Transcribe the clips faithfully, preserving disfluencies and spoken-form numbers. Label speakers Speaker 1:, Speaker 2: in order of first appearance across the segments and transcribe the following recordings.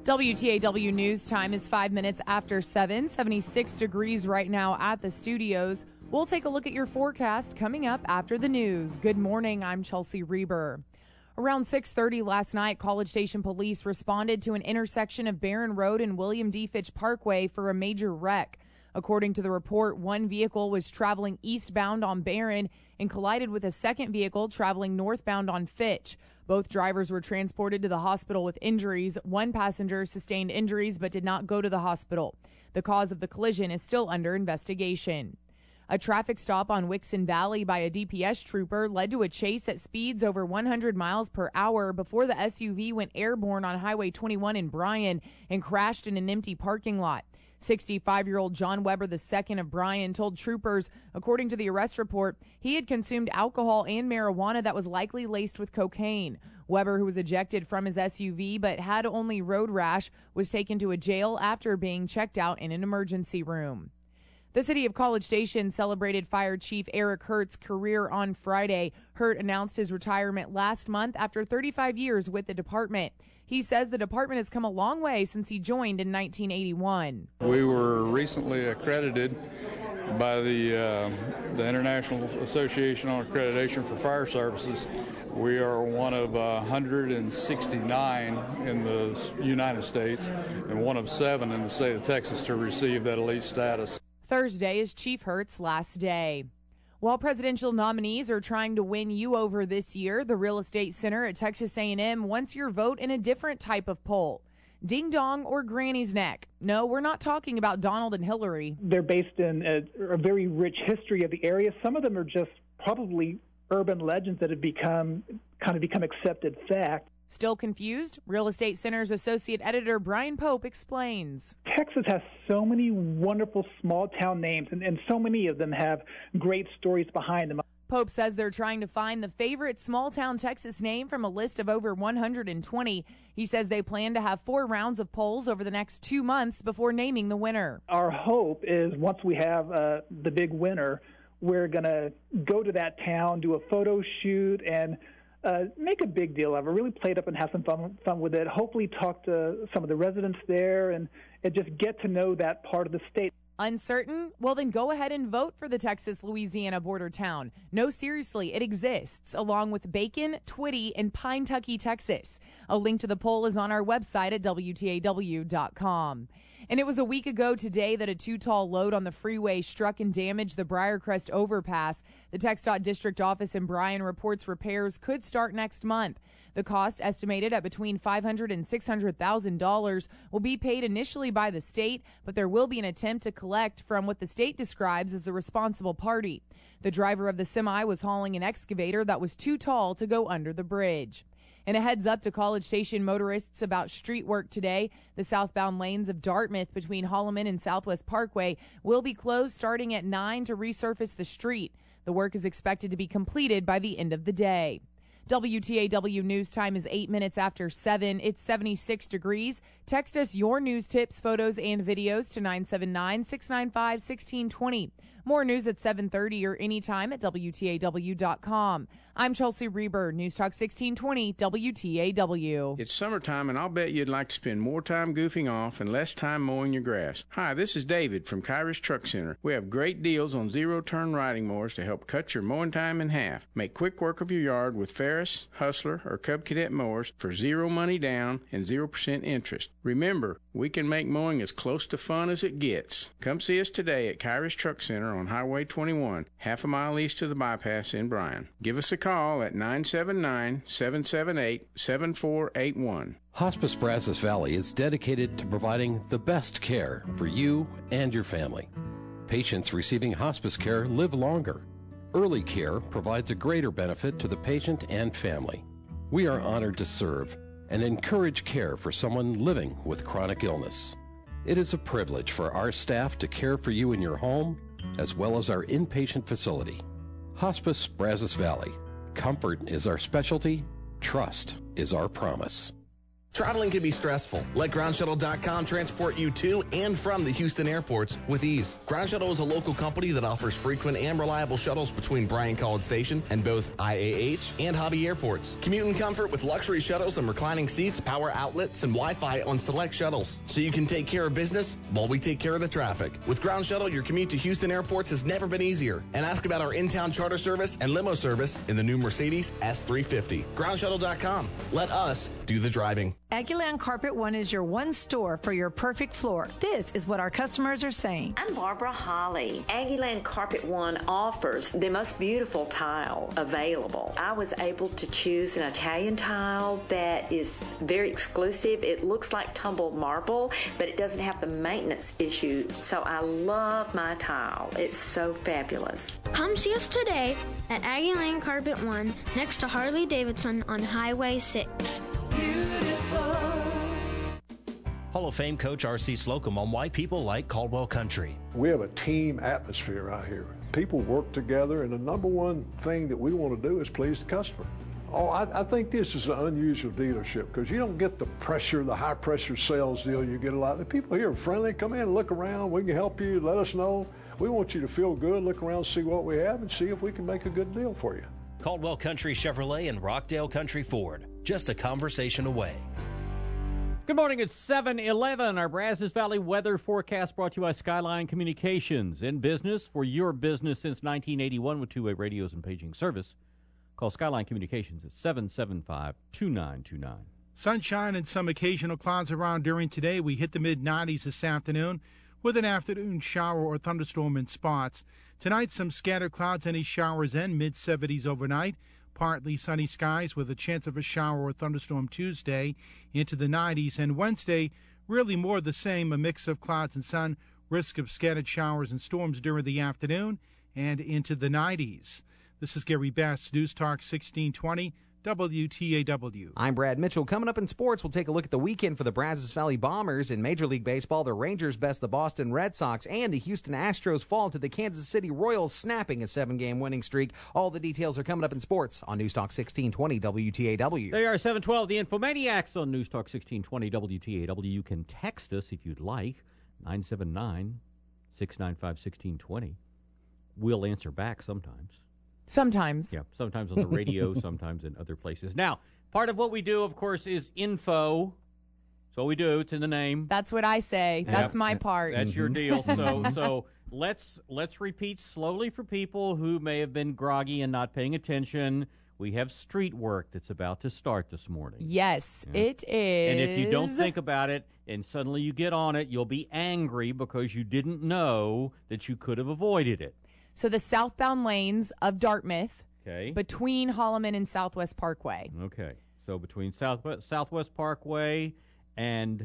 Speaker 1: W T A W News time is five minutes after seven, seventy-six degrees right now at the studios. We'll take a look at your forecast coming up after the news. Good morning, I'm Chelsea Reber. Around six thirty last night, College Station police responded to an intersection of Barron Road and William D. Fitch Parkway for a major wreck. According to the report, one vehicle was traveling eastbound on Barron and collided with a second vehicle traveling northbound on Fitch. Both drivers were transported to the hospital with injuries. One passenger sustained injuries but did not go to the hospital. The cause of the collision is still under investigation. A traffic stop on Wixon Valley by a D P S trooper led to a chase at speeds over one hundred miles per hour before the S U V went airborne on Highway twenty-one in Bryan and crashed in an empty parking lot. sixty-five-year-old John Weber the second of Bryan told troopers, according to the arrest report, he had consumed alcohol and marijuana that was likely laced with cocaine. Weber, who was ejected from his S U V but had only road rash, was taken to a jail after being checked out in an emergency room. The city of College Station celebrated Fire Chief Eric Hurt's career on Friday. Hurt announced his retirement last month after thirty-five years with the department. He says the department has come a long way since he joined in nineteen eighty-one.
Speaker 2: We were recently accredited by the uh, the International Association on Accreditation for Fire Services. We are one of uh, one hundred sixty-nine in the United States and one of seven in the state of Texas to receive that elite status.
Speaker 1: Thursday is Chief Hurt's last day. While presidential nominees are trying to win you over this year, the Real Estate Center at Texas A and M wants your vote in a different type of poll. Ding dong or granny's neck? No, we're not talking about Donald and Hillary.
Speaker 3: They're based in a, a very rich history of the area. Some of them are just probably urban legends that have become kind of become accepted fact.
Speaker 1: Still confused? Real Estate Center's associate editor Brian Pope explains.
Speaker 3: Texas has so many wonderful small-town names, and, and so many of them have great stories behind them.
Speaker 1: Pope says they're trying to find the favorite small-town Texas name from a list of over one hundred twenty. He says they plan to have four rounds of polls over the next two months before naming the winner.
Speaker 3: Our hope is once we have uh, the big winner, we're going to go to that town, do a photo shoot, and Uh, make a big deal of it, really play it up and have some fun, fun with it. Hopefully talk to some of the residents there and, and just get to know that part of the state.
Speaker 1: Uncertain? Well, then go ahead and vote for the Texas-Louisiana border town. No, seriously, it exists, along with Bacon, Twitty, and Pine-Tucky, Texas. A link to the poll is on our website at W T A W dot com. And it was a week ago today that a too-tall load on the freeway struck and damaged the Briarcrest overpass. The TxDOT district office in Bryan reports repairs could start next month. The cost, estimated at between five hundred thousand dollars and six hundred thousand dollars, will be paid initially by the state, but there will be an attempt to collect from what the state describes as the responsible party. The driver of the semi was hauling an excavator that was too tall to go under the bridge. And a heads up to College Station motorists about street work today. The southbound lanes of Dartmouth between Holloman and Southwest Parkway will be closed starting at nine to resurface the street. The work is expected to be completed by the end of the day. W T A W News time is eight minutes after seven. It's seventy-six degrees. Text us your news tips, photos, and videos to nine seven nine, six nine five, one six two zero. More news at seven thirty or anytime at W T A W dot com. I'm Chelsea Reber, News Talk sixteen twenty W T A W.
Speaker 4: It's summertime, and I'll bet you'd like to spend more time goofing off and less time mowing your grass. Hi, this is David from Kyrus Truck Center. We have great deals on zero-turn riding mowers to help cut your mowing time in half. Make quick work of your yard with Ferris, Hustler, or Cub Cadet mowers for zero money down and zero percent interest. Remember, we can make mowing as close to fun as it gets. Come see us today at Kyrus Truck Center on Highway twenty-one, half a mile east of the bypass in Bryan. Give us a call at nine seven nine, seven seven eight, seven four eight one.
Speaker 5: Hospice Brazos Valley is dedicated to providing the best care for you and your family. Patients receiving hospice care live longer. Early care provides a greater benefit to the patient and family. We are honored to serve and encourage care for someone living with chronic illness. It is a privilege for our staff to care for you in your home, as well as our inpatient facility. Hospice Brazos Valley. Comfort is our specialty. Trust is our promise.
Speaker 6: Traveling can be stressful. Let ground shuttle dot com transport you to and from the Houston airports with ease. Ground Shuttle is a local company that offers frequent and reliable shuttles between Bryan College Station and both I A H and Hobby airports. Commute in comfort with luxury shuttles and reclining seats, power outlets, and Wi-Fi on select shuttles. So you can take care of business while we take care of the traffic. With Ground Shuttle, your commute to Houston airports has never been easier. And ask about our in-town charter service and limo service in the new Mercedes S three fifty. ground shuttle dot com. Let us do the driving.
Speaker 7: Aggieland Carpet One is your one store for your perfect floor. This is what our customers are saying.
Speaker 8: I'm Barbara Holly. Aggieland Carpet One offers the most beautiful tile available. I was able to choose an Italian tile that is very exclusive. It looks like tumbled marble, but it doesn't have the maintenance issue. So I love my tile. It's so fabulous.
Speaker 9: Come see us today at Aggieland Carpet One next to Harley Davidson on Highway six.
Speaker 10: Hall of Fame coach R C Slocum on why people like Caldwell Country.
Speaker 11: We have a team atmosphere out here. People work together, and the number one thing that we want to do is please the customer. Oh, I, I think this is an unusual dealership because you don't get the pressure, the high pressure sales deal you get a lot. The people here are friendly. Come in, look around. We can help you. Let us know. We want you to feel good. Look around, see what we have, and see if we can make a good deal for you.
Speaker 10: Caldwell Country Chevrolet and Rockdale Country Ford. Just a conversation away.
Speaker 12: Good morning, it's seven eleven. Our Brazos Valley weather forecast brought to you by Skyline Communications. In business for your business since nineteen eighty-one with two-way radios and paging service. Call Skyline Communications at seven seven five, two nine two nine.
Speaker 13: Sunshine and some occasional clouds around during today. We hit the mid nineties this afternoon with an afternoon shower or thunderstorm in spots. Tonight, some scattered clouds, any showers, and mid seventies overnight. Partly sunny skies with a chance of a shower or thunderstorm Tuesday into the nineties. And Wednesday, really more of the same, a mix of clouds and sun, risk of scattered showers and storms during the afternoon and into the nineties. This is Gary Best, News Talk sixteen twenty. W T A W.
Speaker 14: I'm Brad Mitchell. Coming up in sports, we'll take a look at the weekend for the Brazos Valley Bombers. In Major League Baseball, the Rangers best the Boston Red Sox, and the Houston Astros fall to the Kansas City Royals, snapping a seven-game winning streak. All the details are coming up in sports on News Talk sixteen twenty W T A W.
Speaker 12: They are seven twelve, the Infomaniacs on News Talk sixteen twenty W T A W. You can text us if you'd like, nine seven nine, six nine five, one six two zero. We'll answer back sometimes.
Speaker 1: Sometimes.
Speaker 12: Yeah, sometimes on the radio, sometimes in other places. Now, part of what we do, of course, is info. That's what we do. It's in the name.
Speaker 1: That's what I say. That's
Speaker 12: yep.
Speaker 1: my part.
Speaker 12: That's your deal. So so let's let's repeat slowly for people who may have been groggy and not paying attention. We have street work that's about to start this morning.
Speaker 1: Yes, yeah. It is.
Speaker 12: And if you don't think about it and suddenly you get on it, you'll be angry because you didn't know that you could have avoided it.
Speaker 1: So the southbound lanes of Dartmouth,
Speaker 12: okay,
Speaker 1: between Holloman and Southwest Parkway.
Speaker 12: Okay, so between South, Southwest Parkway and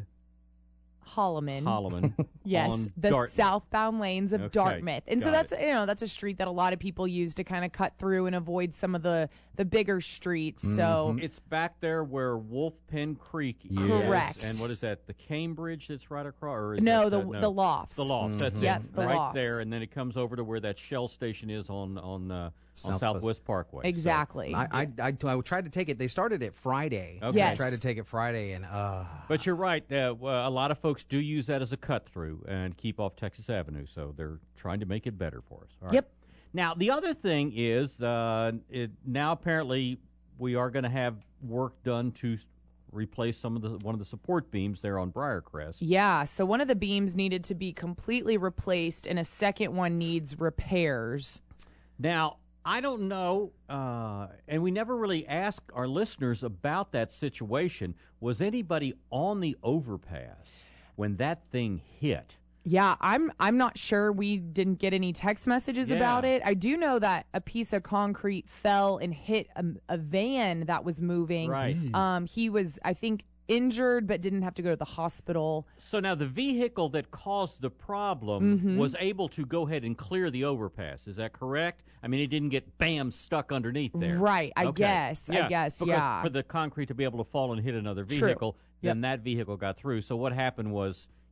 Speaker 1: Holloman.
Speaker 12: Holloman.
Speaker 1: Yes, the
Speaker 12: Dartmouth.
Speaker 1: Southbound lanes of
Speaker 12: okay.
Speaker 1: Dartmouth. And
Speaker 12: Got
Speaker 1: so that's
Speaker 12: it.
Speaker 1: you know that's a street that a lot of people use to kind of cut through and avoid some of the, the bigger streets. Mm-hmm. So
Speaker 12: it's back there where Wolf Pen Creek is.
Speaker 1: Correct.
Speaker 12: And what is that? The Cambridge that's right across? Or is
Speaker 1: no,
Speaker 12: that,
Speaker 1: the
Speaker 12: uh, no,
Speaker 1: the lofts.
Speaker 12: The lofts. Mm-hmm. That's
Speaker 1: yep,
Speaker 12: it.
Speaker 1: The
Speaker 12: right
Speaker 1: lofts.
Speaker 12: there, and then it comes over to where that Shell station is on on uh,
Speaker 14: Southwest.
Speaker 12: on Southwest Parkway.
Speaker 1: Exactly.
Speaker 14: So, I, I, I I tried to take it. They started it Friday.
Speaker 12: Okay.
Speaker 1: Yes.
Speaker 14: I tried to take it Friday, and uh.
Speaker 12: But you're right. Uh, well, a lot of folks do use that as a cut through and keep off Texas Avenue, so they're trying to make it better for us. All right.
Speaker 1: Yep.
Speaker 12: Now the other thing is, uh, it, now apparently we are going to have work done to replace some of the one of the support beams there on Briarcrest.
Speaker 1: Yeah, so one of the beams needed to be completely replaced, and a second one needs repairs.
Speaker 12: Now, I don't know, uh, and we never really asked our listeners about that situation. Was anybody on the overpass when that thing hit?
Speaker 1: Yeah, I'm I'm not sure. We didn't get any text messages
Speaker 12: yeah.
Speaker 1: about it. I do know that a piece of concrete fell and hit a, a van that was moving.
Speaker 12: Right.
Speaker 1: Um, he was, I think, injured but didn't have to go to the hospital.
Speaker 12: So now the vehicle that caused the problem
Speaker 1: mm-hmm.
Speaker 12: was able to go ahead and clear the overpass. Is that correct? I mean, it didn't get, bam, stuck underneath there.
Speaker 1: Right, I
Speaker 12: okay.
Speaker 1: guess.
Speaker 12: Yeah,
Speaker 1: I guess,
Speaker 12: because
Speaker 1: yeah.
Speaker 12: for the concrete to be able to fall and hit another vehicle,
Speaker 1: True.
Speaker 12: then
Speaker 1: yep.
Speaker 12: that vehicle got through. So what happened was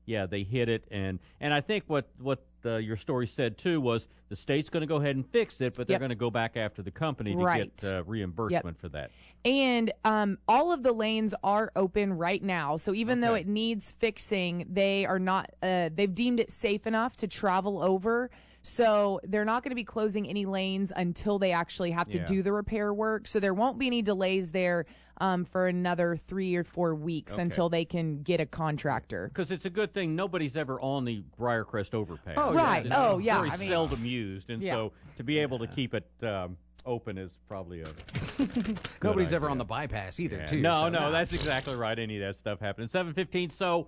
Speaker 12: yeah, they hit it, and and I think what what uh, your story said too was the state's going to go ahead and fix it, but they're
Speaker 1: Yep.
Speaker 12: going to go back after the company to
Speaker 1: Right.
Speaker 12: get uh, reimbursement
Speaker 1: Yep.
Speaker 12: for that.
Speaker 1: And um, all of the lanes are open right now. So even though
Speaker 12: Okay.
Speaker 1: it needs fixing, they are not. Uh, they've deemed it safe enough to travel over. So they're not going to be closing any lanes until they actually have to
Speaker 12: Yeah.
Speaker 1: do the repair work. So there won't be any delays there um, for another three or four weeks
Speaker 12: Okay.
Speaker 1: until they can get a contractor.
Speaker 12: Because it's a good thing nobody's ever on the Briarcrest overpass.
Speaker 1: Oh, Right.
Speaker 12: It's
Speaker 1: Oh, yeah.
Speaker 12: Very
Speaker 1: I mean-
Speaker 12: seldom used, and
Speaker 1: Yeah.
Speaker 12: so to be able to keep it um, open is probably a good
Speaker 14: Nobody's ever
Speaker 12: idea.
Speaker 14: on the bypass either,
Speaker 12: Yeah.
Speaker 14: too.
Speaker 12: No,
Speaker 14: so-
Speaker 12: no, that's exactly right. Any of that stuff happening. seven fifteen. So,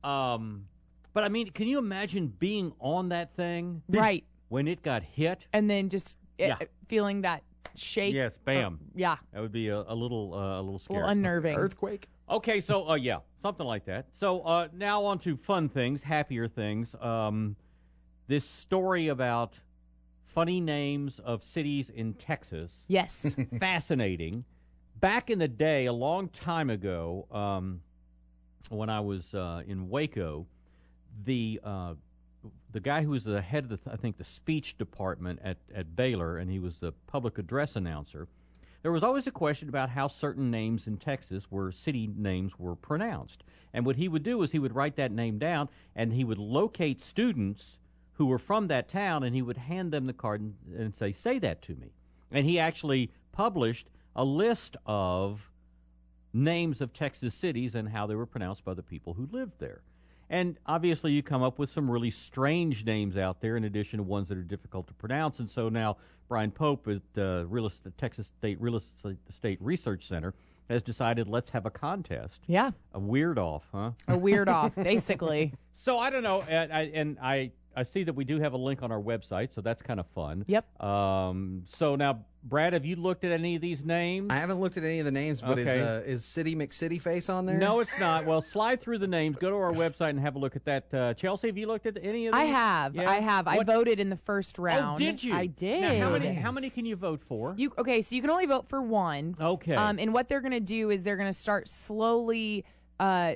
Speaker 12: um, but I mean, can you imagine being on that thing?
Speaker 1: Right.
Speaker 12: When it got hit?
Speaker 1: And then just uh,
Speaker 12: Yeah.
Speaker 1: feeling that shake.
Speaker 12: Yes, bam.
Speaker 1: Uh, yeah.
Speaker 12: That would be a, a little uh, a little scary.
Speaker 1: unnerving.
Speaker 14: Earthquake?
Speaker 12: Okay, so, uh, yeah, something like that. So uh, now on to fun things, happier things. Um, this story about funny names of cities in Texas.
Speaker 1: Yes.
Speaker 12: Fascinating. Back in the day, a long time ago, um, when I was uh, in Waco, the uh, the guy who was the head of the, I think, the speech department at, at Baylor, and he was the public address announcer, there was always a question about how certain names in Texas were city names were pronounced. And what he would do is he would write that name down, and he would locate students who were from that town, and he would hand them the card and, and say, say that to me. And he actually published a list of names of Texas cities and how they were pronounced by the people who lived there. And obviously you come up with some really strange names out there in addition to ones that are difficult to pronounce. And so now Brian Pope at uh, Real Estate, Texas State Real Estate Research Center has decided let's have a contest.
Speaker 1: Yeah.
Speaker 12: A weird off, huh?
Speaker 1: A weird off, basically.
Speaker 12: So I don't know, and I, and I I see that we do have a link on our website, so that's kind of fun.
Speaker 1: Yep.
Speaker 12: Um. So now, Brad, have you looked at any of these names?
Speaker 14: I haven't looked at any of the names, but is
Speaker 12: Okay.
Speaker 14: uh, is City McCity Face on there?
Speaker 12: No, it's not. Well, slide through the names. Go to our website and have a look at that. Uh, Chelsea, have you looked at any of these?
Speaker 1: I have.
Speaker 12: Yeah?
Speaker 1: I have. I
Speaker 12: What-
Speaker 1: voted in the first round.
Speaker 12: Oh, did you?
Speaker 1: I did.
Speaker 12: Now, how many? How many can you vote for?
Speaker 1: You okay? So you can only vote for one.
Speaker 12: Okay.
Speaker 1: Um, and what they're going to do is they're going to start slowly, uh,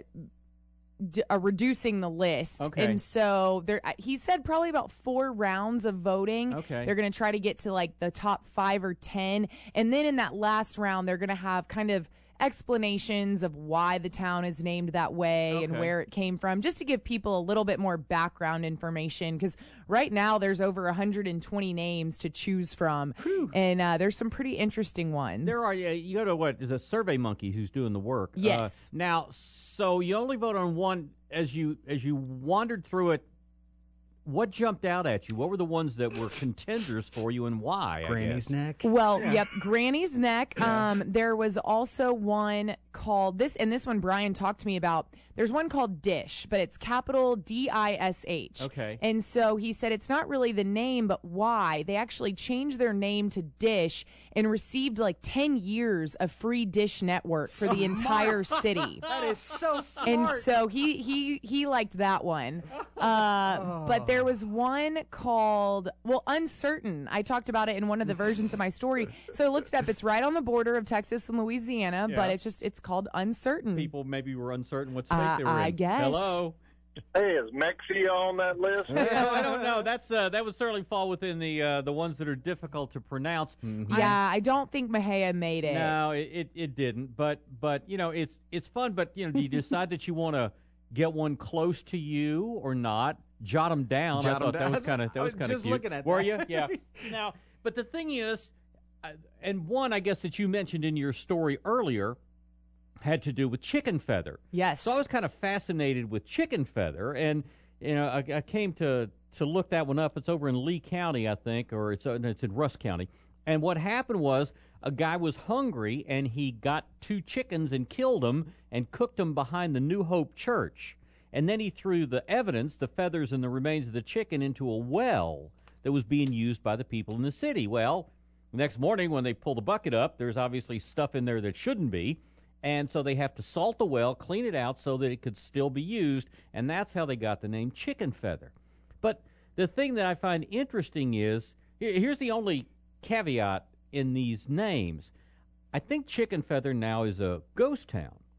Speaker 1: d- uh, reducing the list.
Speaker 12: Okay.
Speaker 1: And so there, uh, he said probably about four rounds of voting.
Speaker 12: Okay.
Speaker 1: They're going to try to get to like the top five or ten, and then in that last round, they're going to have kind of explanations of why the town is named that way and
Speaker 12: Okay.
Speaker 1: where it came from, just to give people a little bit more background information. Because right now there's over one hundred twenty names to choose from, and uh, there's some pretty interesting ones.
Speaker 12: There are. Yeah, you go to what is a Survey Monkey who's doing the work.
Speaker 1: Yes.
Speaker 12: Uh, now, so you only vote on one as you as you wandered through it. What jumped out at you? What were the ones that were contenders for you, and why? I
Speaker 14: Granny's
Speaker 12: guess?
Speaker 14: Neck.
Speaker 1: Well, yep, Granny's Neck. Um, there was also one called this, and this one Brian talked to me about. There's one called Dish, but it's capital D I S H.
Speaker 12: Okay.
Speaker 1: And so he said it's not really the name, but why. They actually changed their name to Dish and received like ten years of free Dish network for the entire city.
Speaker 14: That is so smart.
Speaker 1: And so he he he liked that one. Uh, But there was one called, well, Uncertain. I talked about it in one of the versions of my story. So I looked it up. It's right on the border of Texas and Louisiana, but
Speaker 12: Yeah.
Speaker 1: it's just, it's called Uncertain.
Speaker 12: People maybe were uncertain what state
Speaker 1: Uh,
Speaker 12: they were in.
Speaker 1: I guess.
Speaker 12: Hello.
Speaker 15: Hey, is Mexi on that list?
Speaker 12: Well, I don't know. That's uh, that would certainly fall within the uh, the ones that are difficult to pronounce.
Speaker 1: Yeah, I don't think Mahia made it.
Speaker 12: No, it, it, it didn't. But but you know, it's it's fun. But you know, do you decide that you want to get one close to you or not? Jot them down.
Speaker 14: Jot
Speaker 12: I
Speaker 14: 'em
Speaker 12: thought that
Speaker 14: down.
Speaker 12: was kind of that
Speaker 14: I
Speaker 12: was
Speaker 14: was
Speaker 12: kind of
Speaker 14: just
Speaker 12: cute.
Speaker 14: looking at
Speaker 12: Were
Speaker 14: that.
Speaker 12: you? Yeah. Now, but the thing is, uh, and one I guess that you mentioned in your story earlier had to do with chicken feather.
Speaker 1: Yes.
Speaker 12: So I was kind of fascinated with chicken feather, and you know, I, I came to to look that one up. It's over in Lee County, I think, or it's uh, it's in Russ County. And what happened was a guy was hungry, and he got two chickens and killed them and cooked them behind the New Hope Church. And then he threw the evidence, the feathers and the remains of the chicken, into a well that was being used by the people in the city. Well, the next morning when they pull the bucket up, there's obviously stuff in there that shouldn't be. And so they have to salt the well, clean it out so that it could still be used, and that's how they got the name chicken feather. But the thing that I find interesting is, here- here's the only caveat in these names. I think Chicken Feather now is a ghost town.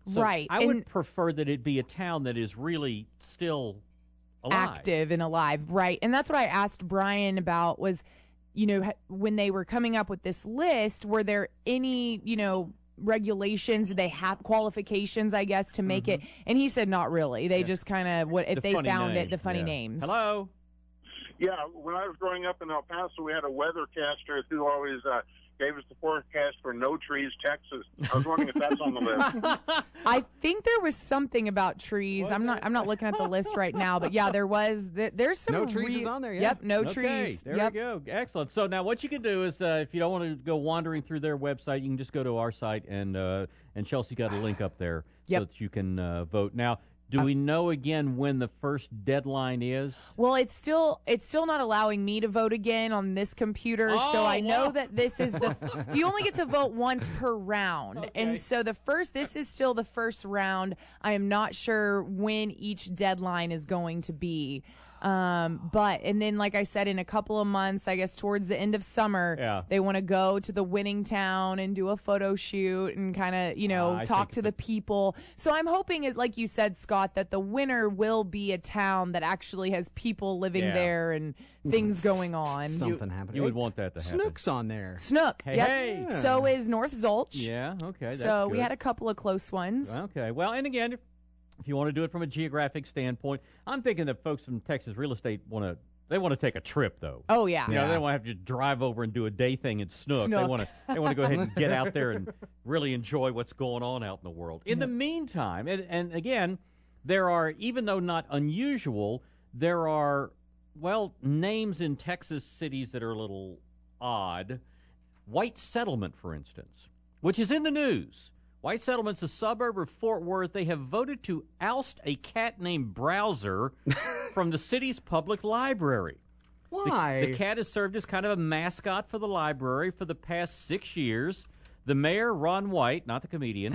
Speaker 12: So
Speaker 1: right.
Speaker 12: I
Speaker 1: and
Speaker 12: would prefer that it be a town that is really still alive.
Speaker 1: active and alive, right? And that's what I asked Brian about was, you know, when they were coming up with this list, were there any, you know, regulations? Did they have qualifications, I guess, to make mm-hmm. it? And he said not really. They yeah. just kind of, what if the they found name. it, the funny yeah. names.
Speaker 12: Hello?
Speaker 15: Yeah, when I was growing up in El Paso, we had a weathercaster who always uh, gave us the forecast for No Trees, Texas. I was wondering if that's on the list.
Speaker 1: I think there was something about trees. Was I'm not. There? I'm not looking at the list right now, but yeah, there was. There's some.
Speaker 14: No trees
Speaker 1: re-
Speaker 14: is on there. Yeah.
Speaker 1: Yep, no
Speaker 12: okay,
Speaker 1: trees.
Speaker 12: There
Speaker 1: yep.
Speaker 12: we go. Excellent. So now, what you can do is, uh, if you don't want to go wandering through their website, you can just go to our site, and uh, and Chelsea got a link up there
Speaker 1: yep.
Speaker 12: so that you can uh, vote. Now, do we know again when the first deadline is?
Speaker 1: Well, it's still it's still not allowing me to vote again on this computer,
Speaker 12: oh,
Speaker 1: so I know
Speaker 12: wow.
Speaker 1: that this is the you only get to vote once per round,
Speaker 12: okay.
Speaker 1: and so the first this is still the first round. I am not sure when each deadline is going to be. Um, but, and then, like I said, in a couple of months, I guess towards the end of summer,
Speaker 12: yeah.
Speaker 1: they want to go to the winning town and do a photo shoot and kind of, you know, uh, talk to the people. So I'm hoping, like you said, Scott, that the winner will be a town that actually has people living
Speaker 12: yeah.
Speaker 1: there and things going on.
Speaker 14: Something
Speaker 12: you,
Speaker 14: happening.
Speaker 12: You would want that to happen.
Speaker 14: Snook's on there.
Speaker 1: Snook.
Speaker 12: Hey,
Speaker 1: yep.
Speaker 12: hey.
Speaker 1: Yeah. So is North Zulch.
Speaker 12: Yeah, okay. That's
Speaker 1: so
Speaker 12: good.
Speaker 1: we had a couple of close ones.
Speaker 12: Okay. Well, and again, if If you want to do it from a geographic standpoint, I'm thinking that folks from Texas real estate want to they want to take a trip though.
Speaker 1: Oh yeah,
Speaker 12: you
Speaker 1: yeah.
Speaker 12: know, they don't want to have to drive over and do a day thing in Snook.
Speaker 1: Snook.
Speaker 12: They want to they want to go ahead and get out there and really enjoy what's going on out in the world. In the meantime, and, and again, there are, even though not unusual, there are well names in Texas cities that are a little odd. White Settlement, for instance, which is in the news. White Settlement's a suburb of Fort Worth. They have voted to oust a cat named Browser from the city's public library.
Speaker 14: Why?
Speaker 12: The, the cat has served as kind of a mascot for the library for the past six years. The mayor, Ron White, not the comedian,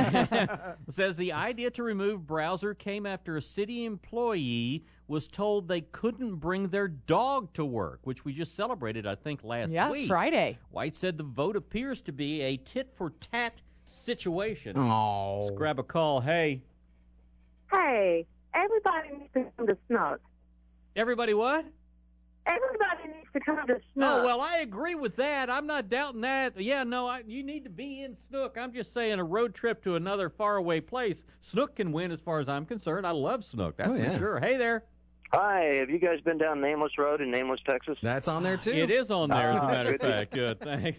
Speaker 12: says the idea to remove Browser came after a city employee was told they couldn't bring their dog to work, which we just celebrated, I think, last
Speaker 1: yeah,
Speaker 12: week.
Speaker 1: Yeah, Friday.
Speaker 12: White said the vote appears to be a tit-for-tat situation.
Speaker 14: Oh.
Speaker 12: Let's grab a call. Hey.
Speaker 16: Hey, everybody needs to come to Snook.
Speaker 12: Everybody what?
Speaker 16: Everybody needs to come to Snook.
Speaker 12: Oh, well, I agree with that. I'm not doubting that. Yeah, no, I, you need to be in Snook. I'm just saying a road trip to another faraway place. Snook can win as far as I'm concerned. I love Snook. That's
Speaker 14: oh, yeah.
Speaker 12: for sure. Hey there.
Speaker 17: Hi, have you guys been down Nameless Road in Nameless, Texas?
Speaker 14: That's on there, too.
Speaker 12: It is on there, as a
Speaker 17: Ah,
Speaker 12: matter of
Speaker 17: good.
Speaker 12: fact. Good, thanks.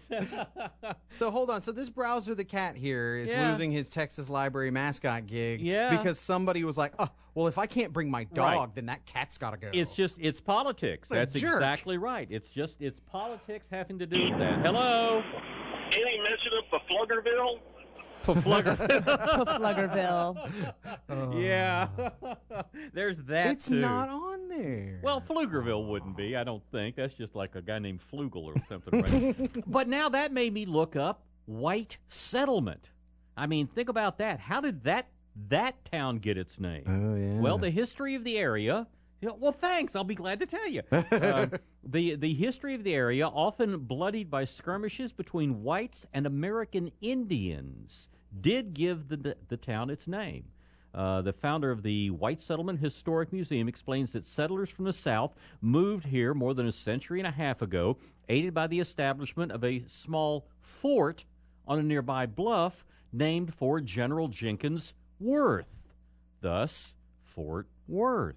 Speaker 14: So, hold on. So, this Browser the cat here is
Speaker 12: Yeah.
Speaker 14: losing his Texas Library mascot gig
Speaker 12: Yeah.
Speaker 14: because somebody was like, oh, well, if I can't bring my dog,
Speaker 12: Right.
Speaker 14: then that cat's got to go.
Speaker 12: It's just, it's politics.
Speaker 14: What a
Speaker 12: That's
Speaker 14: jerk.
Speaker 12: exactly right. It's just, it's politics having to do with that. Hello?
Speaker 15: Any mention of Pafluggerville?
Speaker 1: Pafluggerville.
Speaker 14: Oh.
Speaker 12: Yeah. There's that,
Speaker 14: It's
Speaker 12: too.
Speaker 14: not on there.
Speaker 12: Well, Pflugerville wouldn't be, I don't think. That's just like a guy named Flugel or something, right? But now that made me look up White Settlement. I mean, think about that. How did that that town get its name?
Speaker 14: Oh, yeah.
Speaker 12: Well, the history of the area. You know, well, thanks. I'll be glad to tell you. uh, the the history of the area, often bloodied by skirmishes between whites and American Indians, did give the the, the town its name. Uh, the founder of the White Settlement Historic Museum explains that settlers from the South moved here more than a century and a half ago, aided by the establishment of a small fort on a nearby bluff named for General Jenkins Worth. Thus, Fort Worth.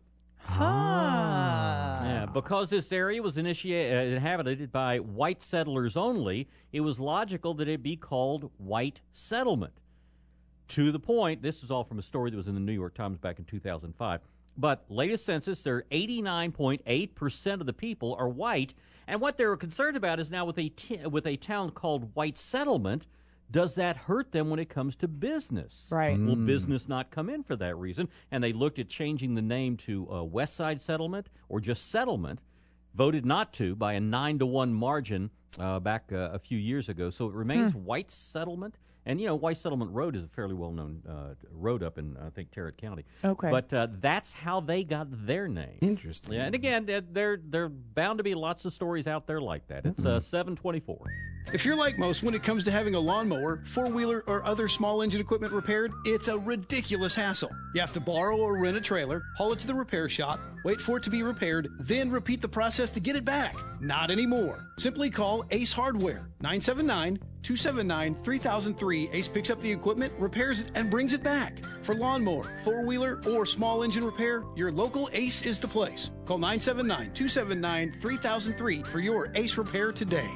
Speaker 1: Huh.
Speaker 12: Yeah, because this area was initiated, uh, inhabited by white settlers only, it was logical that it be called White Settlement. To the point, this is all from a story that was in the New York Times back in two thousand five, but latest census, there eighty-nine point eight percent of the people are white, and what they're concerned about is now with a, t- with a town called White Settlement, does that hurt them when it comes to business?
Speaker 1: Right.
Speaker 12: Will business not come in for that reason? And they looked at changing the name to uh, West Side Settlement or just Settlement, voted not to by a nine to one margin uh, back uh, a few years ago. So it remains
Speaker 1: Hmm.
Speaker 12: White Settlement, And, you know, White Settlement Road is a fairly well-known uh, road up in, I think, Tarrant County.
Speaker 1: Okay.
Speaker 12: But uh, that's how they got their name.
Speaker 18: Interesting.
Speaker 12: Yeah, and again, there there bound to be lots of stories out there like that. It's uh, seven twenty-four.
Speaker 19: If you're like most when it comes to having a lawnmower, four-wheeler, or other small engine equipment repaired, it's a ridiculous hassle. You have to borrow or rent a trailer, haul it to the repair shop, wait for it to be repaired, then repeat the process to get it back. Not anymore. Simply call Ace Hardware, nine seven nine, two seven nine, three thousand three. Ace picks up the equipment, repairs it, and brings it back. For lawnmower, four-wheeler, or small engine repair, your local Ace is the place. Call nine seven nine, two seven nine, three thousand three for your Ace repair today.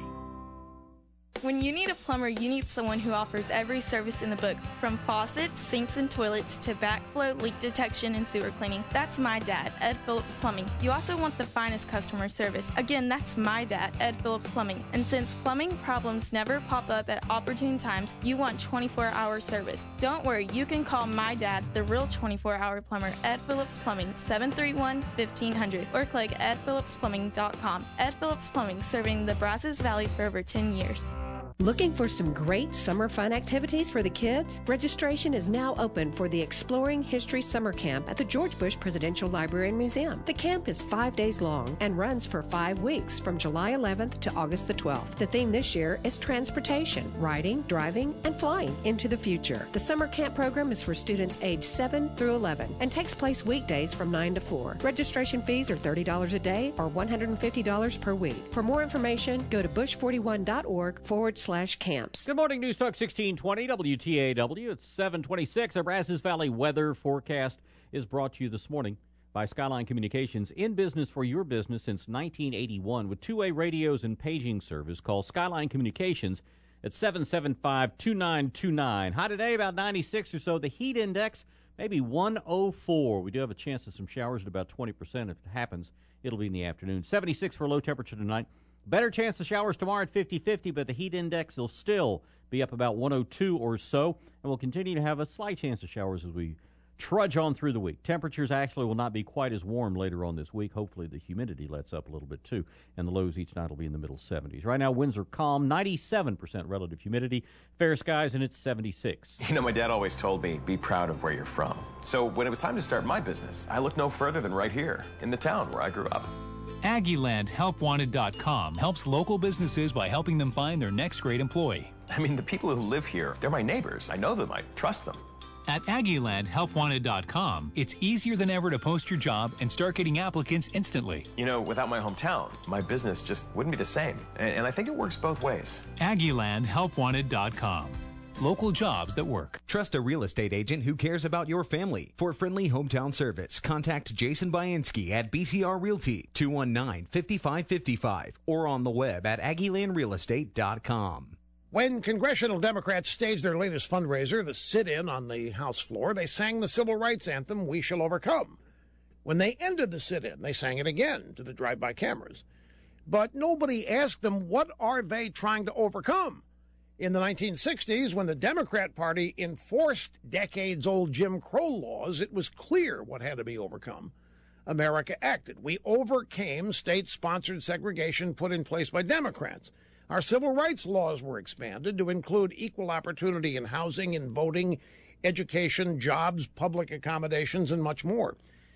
Speaker 20: When you need a plumber, you need someone who offers every service in the book, from faucets, sinks, and toilets to backflow, leak detection, and sewer cleaning. That's my dad, Ed Phillips Plumbing. You also want the finest customer service. Again, that's my dad, Ed Phillips Plumbing. And since plumbing problems never pop up at opportune times, you want twenty-four hour service. Don't worry, you can call my dad, the real twenty-four hour plumber, Ed Phillips Plumbing, seven three one, fifteen hundred, or click ed phillips plumbing dot com. Ed Phillips Plumbing, serving the Brazos Valley for over ten years.
Speaker 21: Looking for some great summer fun activities for the kids? Registration is now open for the Exploring History Summer Camp at the George Bush Presidential Library and Museum. The camp is five days long and runs for five weeks from July eleventh to August the twelfth. The theme this year is transportation, riding, driving, and flying into the future. The summer camp program is for students aged seven through eleven and takes place weekdays from nine to four. Registration fees are thirty dollars a day or one hundred fifty dollars per week. For more information, go to bush forty-one dot org forward slash camps.
Speaker 12: Good morning, News Talk sixteen twenty W T A W. It's seven twenty-six. Our Brazos Valley weather forecast is brought to you this morning by Skyline Communications, in business for your business since nineteen eighty-one with two-way radios and paging service. Call Skyline Communications at seven seven five, two nine two nine. High today, about ninety-six or so. The heat index, maybe one oh four. We do have a chance of some showers at about twenty percent. If it happens, it'll be in the afternoon. seventy-six for low temperature tonight. Better chance of showers tomorrow at fifty-fifty, but the heat index will still be up about one oh two or so, and we'll continue to have a slight chance of showers as we trudge on through the week. Temperatures actually will not be quite as warm later on this week. Hopefully the humidity lets up a little bit too, and the lows each night will be in the middle seventies. Right now, winds are calm, ninety-seven percent relative humidity, fair skies, and it's seventy-six.
Speaker 22: You know, my dad always told me, be proud of where you're from. So when it was time to start my business, I looked no further than right here, in the town where I grew up.
Speaker 23: Aggieland Help Wanted dot com helps local businesses by helping them find their next great employee.
Speaker 22: I mean, the people who live here, they're my neighbors. I know them. I trust them.
Speaker 23: At Aggieland Help Wanted dot com, it's easier than ever to post your job and start getting applicants instantly.
Speaker 22: You know, without my hometown, my business just wouldn't be the same. And, and I think it works both ways.
Speaker 23: Aggieland Help Wanted dot com. Local jobs that work.
Speaker 14: Trust a real estate agent who cares about your family. For friendly hometown service, contact Jason Bainski at B C R Realty, two one nine, five five five five, or on the web at aggieland real estate dot com.
Speaker 24: When congressional Democrats staged their latest fundraiser, the sit-in on the House floor, they sang the civil rights anthem, We Shall Overcome. When they ended the sit-in, they sang it again to the drive-by cameras. But nobody asked them, what are they trying to overcome? In the nineteen sixties, when the Democrat Party enforced decades-old Jim Crow laws, it was clear what had to be overcome. America acted. We overcame state-sponsored segregation put in place by Democrats. Our civil rights laws were expanded to include equal opportunity in housing, in voting, education, jobs, public accommodations, and much more.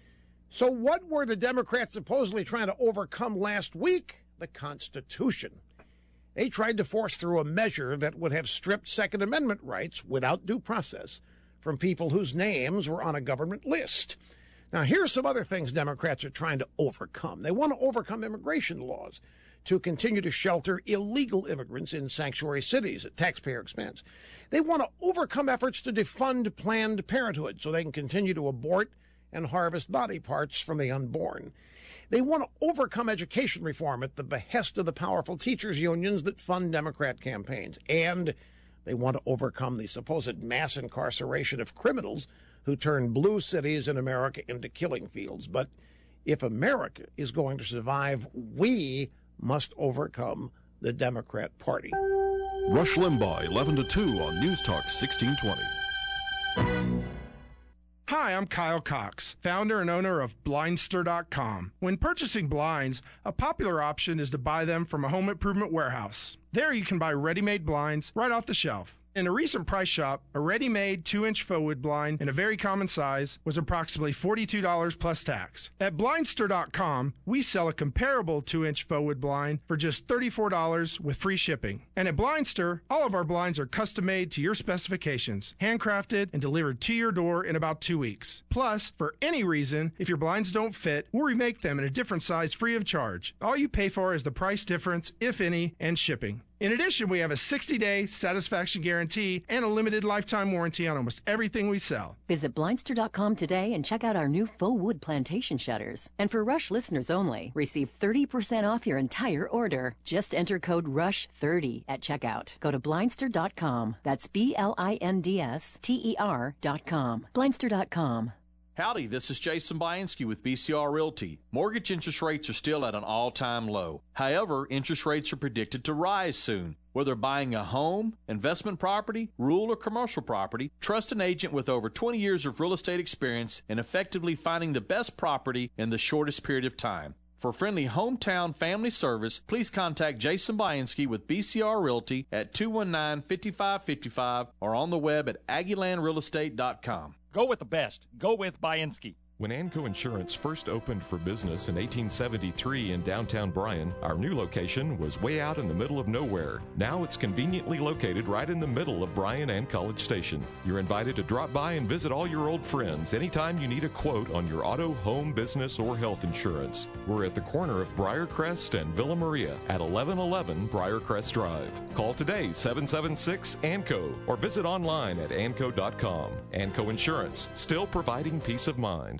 Speaker 24: So what were the Democrats supposedly trying to overcome last week? The Constitution. They tried to force through a measure that would have stripped Second Amendment rights without due process from people whose names were on a government list. Now, here's some other things Democrats are trying to overcome. They want to overcome immigration laws to continue to shelter illegal immigrants in sanctuary cities at taxpayer expense. They want to overcome efforts to defund Planned Parenthood so they can continue to abort and harvest body parts from the unborn. They want to overcome education reform at the behest of the powerful teachers' unions that fund Democrat campaigns. And they want to overcome the supposed mass incarceration of criminals who turn blue cities in America into killing fields. But if America is going to survive, we must overcome the Democrat Party.
Speaker 25: Rush Limbaugh, eleven to two on News Talk sixteen twenty.
Speaker 26: Hi, I'm Kyle Cox, founder and owner of Blindster dot com. When purchasing blinds, a popular option is to buy them from a home improvement warehouse. There you can buy ready-made blinds right off the shelf. In a recent price shop, a ready-made two-inch faux wood blind in a very common size was approximately forty-two dollars plus tax. At Blindster dot com, we sell a comparable two-inch faux wood blind for just thirty-four dollars with free shipping. And at Blindster, all of our blinds are custom-made to your specifications, handcrafted and delivered to your door in about two weeks. Plus, for any reason, if your blinds don't fit, we'll remake them in a different size free of charge. All you pay for is the price difference, if any, and shipping. In addition, we have a sixty-day satisfaction guarantee and a limited lifetime warranty on almost everything we sell.
Speaker 2: Visit Blindster dot com today and check out our new faux wood plantation shutters. And for Rush listeners only, receive thirty percent off your entire order. Just enter code rush thirty at checkout. Go to Blindster dot com. That's B L I N D S T E R dot com. Blindster dot com.
Speaker 3: Howdy, this is Jason Bianski with B C R Realty. Mortgage interest rates are still at an all-time low. However, interest rates are predicted to rise soon. Whether buying a home, investment property, rural or commercial property, trust an agent with over twenty years of real estate experience and effectively finding the best property in the shortest period of time. For friendly hometown family service, please contact Jason Bianski with B C R Realty at two one nine, five five five five or on the web at Aggie Land Real Estate dot com.
Speaker 4: Go with the best. Go with Bianski.
Speaker 25: When Anco Insurance first opened for business in eighteen seventy-three in downtown Bryan, our new location was way out in the middle of nowhere. Now it's conveniently located right in the middle of Bryan and College Station. You're invited to drop by and visit all your old friends anytime you need a quote on your auto, home, business, or health insurance. We're at the corner of Briarcrest and Villa Maria at eleven eleven Briarcrest Drive. Call today, seven seven six A N C O, or visit online at anco dot com. Anco Insurance, still providing peace of mind.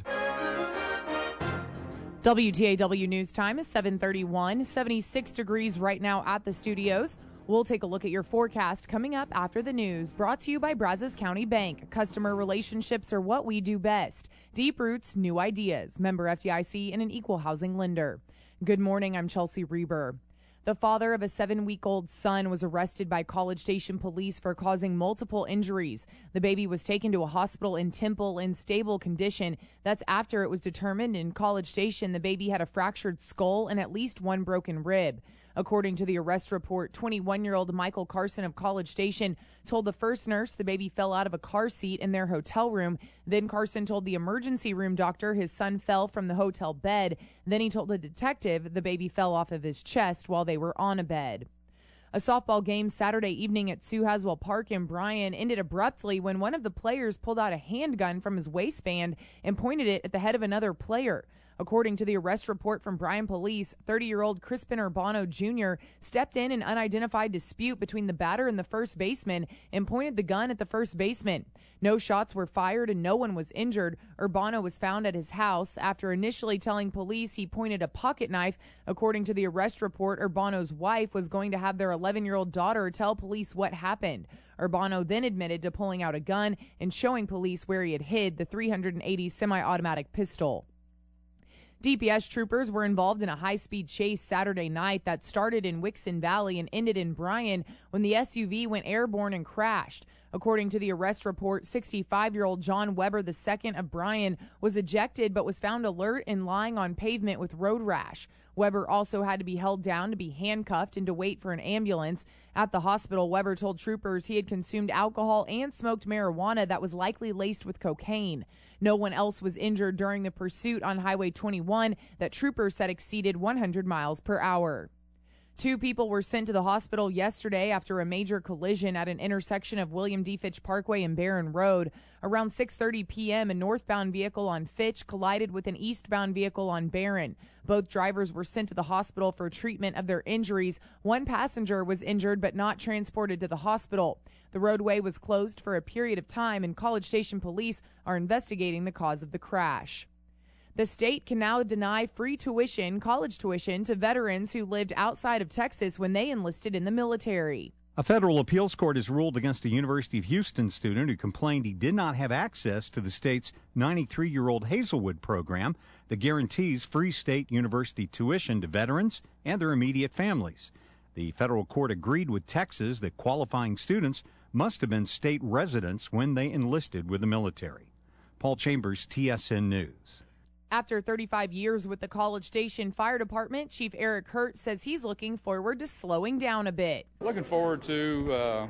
Speaker 1: W T A W News Time is seven thirty-one, seventy-six degrees right now at the studios. We'll take a look at your forecast coming up after the news. Brought to you by Brazos County Bank. Customer relationships are what we do best. Deep roots, new ideas. Member F D I C and an equal housing lender. Good morning, I'm Chelsea Reber. The father of a seven-week-old son was arrested by College Station police for causing multiple injuries. The baby was taken to a hospital in Temple in stable condition. That's after it was determined in College Station the baby had a fractured skull and at least one broken rib. According to the arrest report, twenty-one-year-old Michael Carson of College Station told the first nurse the baby fell out of a car seat in their hotel room. Then Carson told the emergency room doctor his son fell from the hotel bed. Then he told the detective the baby fell off of his chest while they were on a bed. A softball game Saturday evening at Sue Haswell Park in Bryan ended abruptly when one of the players pulled out a handgun from his waistband and pointed it at the head of another player. According to the arrest report from Bryan Police, thirty-year-old Crispin Urbano Junior stepped in an unidentified dispute between the batter and the first baseman and pointed the gun at the first baseman. No shots were fired and no one was injured. Urbano was found at his house after initially telling police he pointed a pocket knife. According to the arrest report, Urbano's wife was going to have their eleven-year-old daughter tell police what happened. Urbano then admitted to pulling out a gun and showing police where he had hid the three eighty semi-automatic pistol. D P S troopers were involved in a high-speed chase Saturday night that started in Wixon Valley and ended in Bryan when the S U V went airborne and crashed. According to the arrest report, sixty-five-year-old John Weber the second of Bryan was ejected but was found alert and lying on pavement with road rash. Weber also had to be held down to be handcuffed and to wait for an ambulance. At the hospital, Weber told troopers he had consumed alcohol and smoked marijuana that was likely laced with cocaine. No one else was injured during the pursuit on Highway twenty-one that troopers said exceeded one hundred miles per hour. Two people were sent to the hospital yesterday after a major collision at an intersection of William D. Fitch Parkway and Barron Road. Around six thirty p.m., a northbound vehicle on Fitch collided with an eastbound vehicle on Barron. Both drivers were sent to the hospital for treatment of their injuries. One passenger was injured but not transported to the hospital. The roadway was closed for a period of time, and College Station police are investigating the cause of the crash. The state can now deny free tuition, college tuition, to veterans who lived outside of Texas when they enlisted in the military.
Speaker 5: A federal appeals court has ruled against a University of Houston student who complained he did not have access to the state's ninety-three-year-old Hazelwood program that guarantees free state university tuition to veterans and their immediate families. The federal court agreed with Texas that qualifying students must have been state residents when they enlisted with the military. Paul Chambers, T S N News.
Speaker 1: After thirty-five years with the College Station Fire Department, Chief Eric Hurt says he's looking forward to slowing down a bit.
Speaker 6: Looking forward to uh,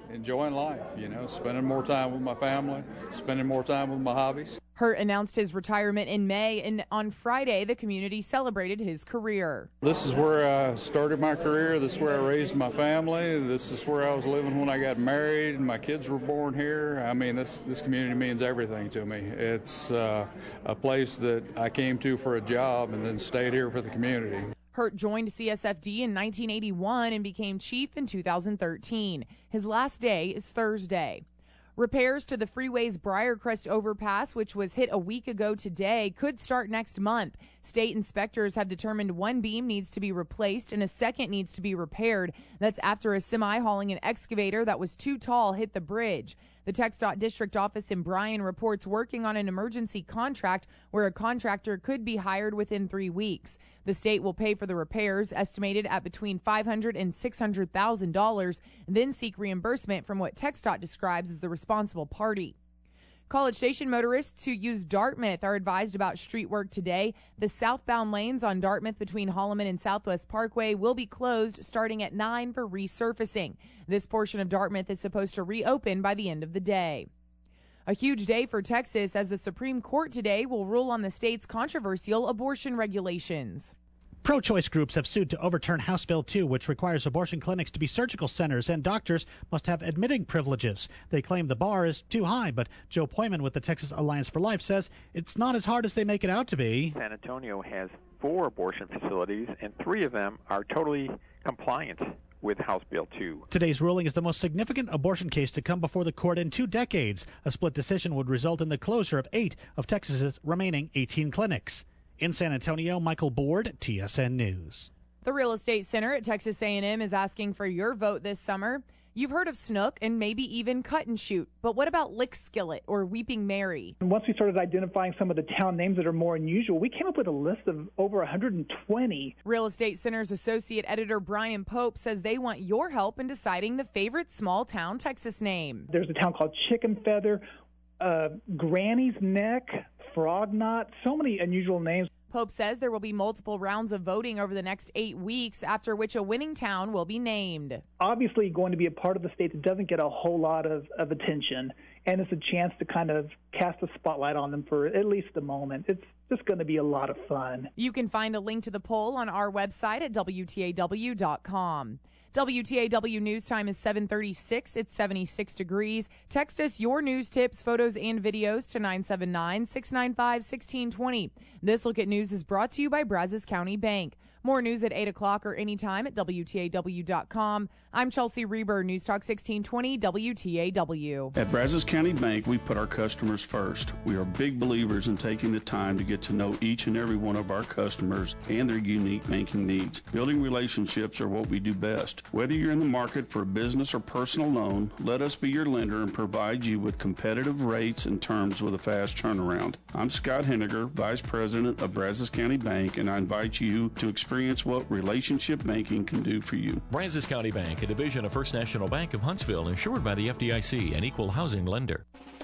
Speaker 6: enjoying life, you know, spending more time with my family, spending more time with my hobbies.
Speaker 1: Hurt announced his retirement in May, and on Friday, the community celebrated his career.
Speaker 6: This is where I started my career. This is where I raised my family. This is where I was living when I got married, and my kids were born here. I mean, this, this community means everything to me. It's uh, a place that I came to for a job and then stayed here for the community.
Speaker 1: Hurt joined C S F D in nineteen eighty-one and became chief in two thousand thirteen. His last day is Thursday. Repairs to the freeway's Briarcrest overpass, which was hit a week ago today, could start next month. State inspectors have determined one beam needs to be replaced and a second needs to be repaired. That's after a semi hauling an excavator that was too tall hit the bridge. The TxDOT district office in Bryan reports working on an emergency contract where a contractor could be hired within three weeks. The state will pay for the repairs, estimated at between five hundred thousand dollars and six hundred thousand dollars, then seek reimbursement from what TxDOT describes as the responsible party. College Station motorists who use Dartmouth are advised about street work today. The southbound lanes on Dartmouth between Holloman and Southwest Parkway will be closed starting at nine for resurfacing. This portion of Dartmouth is supposed to reopen by the end of the day. A huge day for Texas as the Supreme Court today will rule on the state's controversial abortion regulations.
Speaker 7: Pro-choice groups have sued to overturn House Bill two, which requires abortion clinics to be surgical centers and doctors must have admitting privileges. They claim the bar is too high, but Joe Poyman with the Texas Alliance for Life says it's not as hard as they make it out to be.
Speaker 8: San Antonio has four abortion facilities, and three of them are totally compliant with House Bill two.
Speaker 7: Today's ruling is the most significant abortion case to come before the court in two decades. A split decision would result in the closure of eight of Texas's remaining eighteen clinics. In San Antonio, Michael Board, T S N News.
Speaker 1: The Real Estate Center at Texas A and M is asking for your vote this summer. You've heard of Snook and maybe even Cut and Shoot, but what about Lick Skillet or Weeping Mary?
Speaker 9: And once we started identifying some of the town names that are more unusual, we came up with a list of over one hundred twenty.
Speaker 1: Real Estate Center's associate editor Brian Pope says they want your help in deciding the favorite small town Texas name.
Speaker 9: There's a town called Chicken Feather, uh, Granny's Neck, Frog Knot, so many unusual names.
Speaker 1: Pope says there will be multiple rounds of voting over the next eight weeks, after which a winning town will be named.
Speaker 9: Obviously going to be a part of the state that doesn't get a whole lot of, of attention, and it's a chance to kind of cast a spotlight on them for at least a moment. It's just going to be a lot of fun.
Speaker 1: You can find a link to the poll on our website at W T A W dot com. W T A W news time is seven thirty-six. It's seventy-six degrees. Text us your news tips, photos, and videos to nine seven nine, six nine five, one six two zero. This Look at News is brought to you by Brazos County Bank. More news at eight o'clock or anytime at W T A W dot com. I'm Chelsea Reber, News Talk sixteen twenty W T A W.
Speaker 11: At Brazos County Bank, we put our customers first. We are big believers in taking the time to get to know each and every one of our customers and their unique banking needs. Building relationships are what we do best. Whether you're in the market for a business or personal loan, let us be your lender and provide you with competitive rates and terms with a fast turnaround. I'm Scott Henniger, Vice President of Brazos County Bank, and I invite you to experience what relationship banking can do for you.
Speaker 25: Brazos County Bank, a division of First National Bank of Huntsville, insured by the F D I C, an equal housing lender.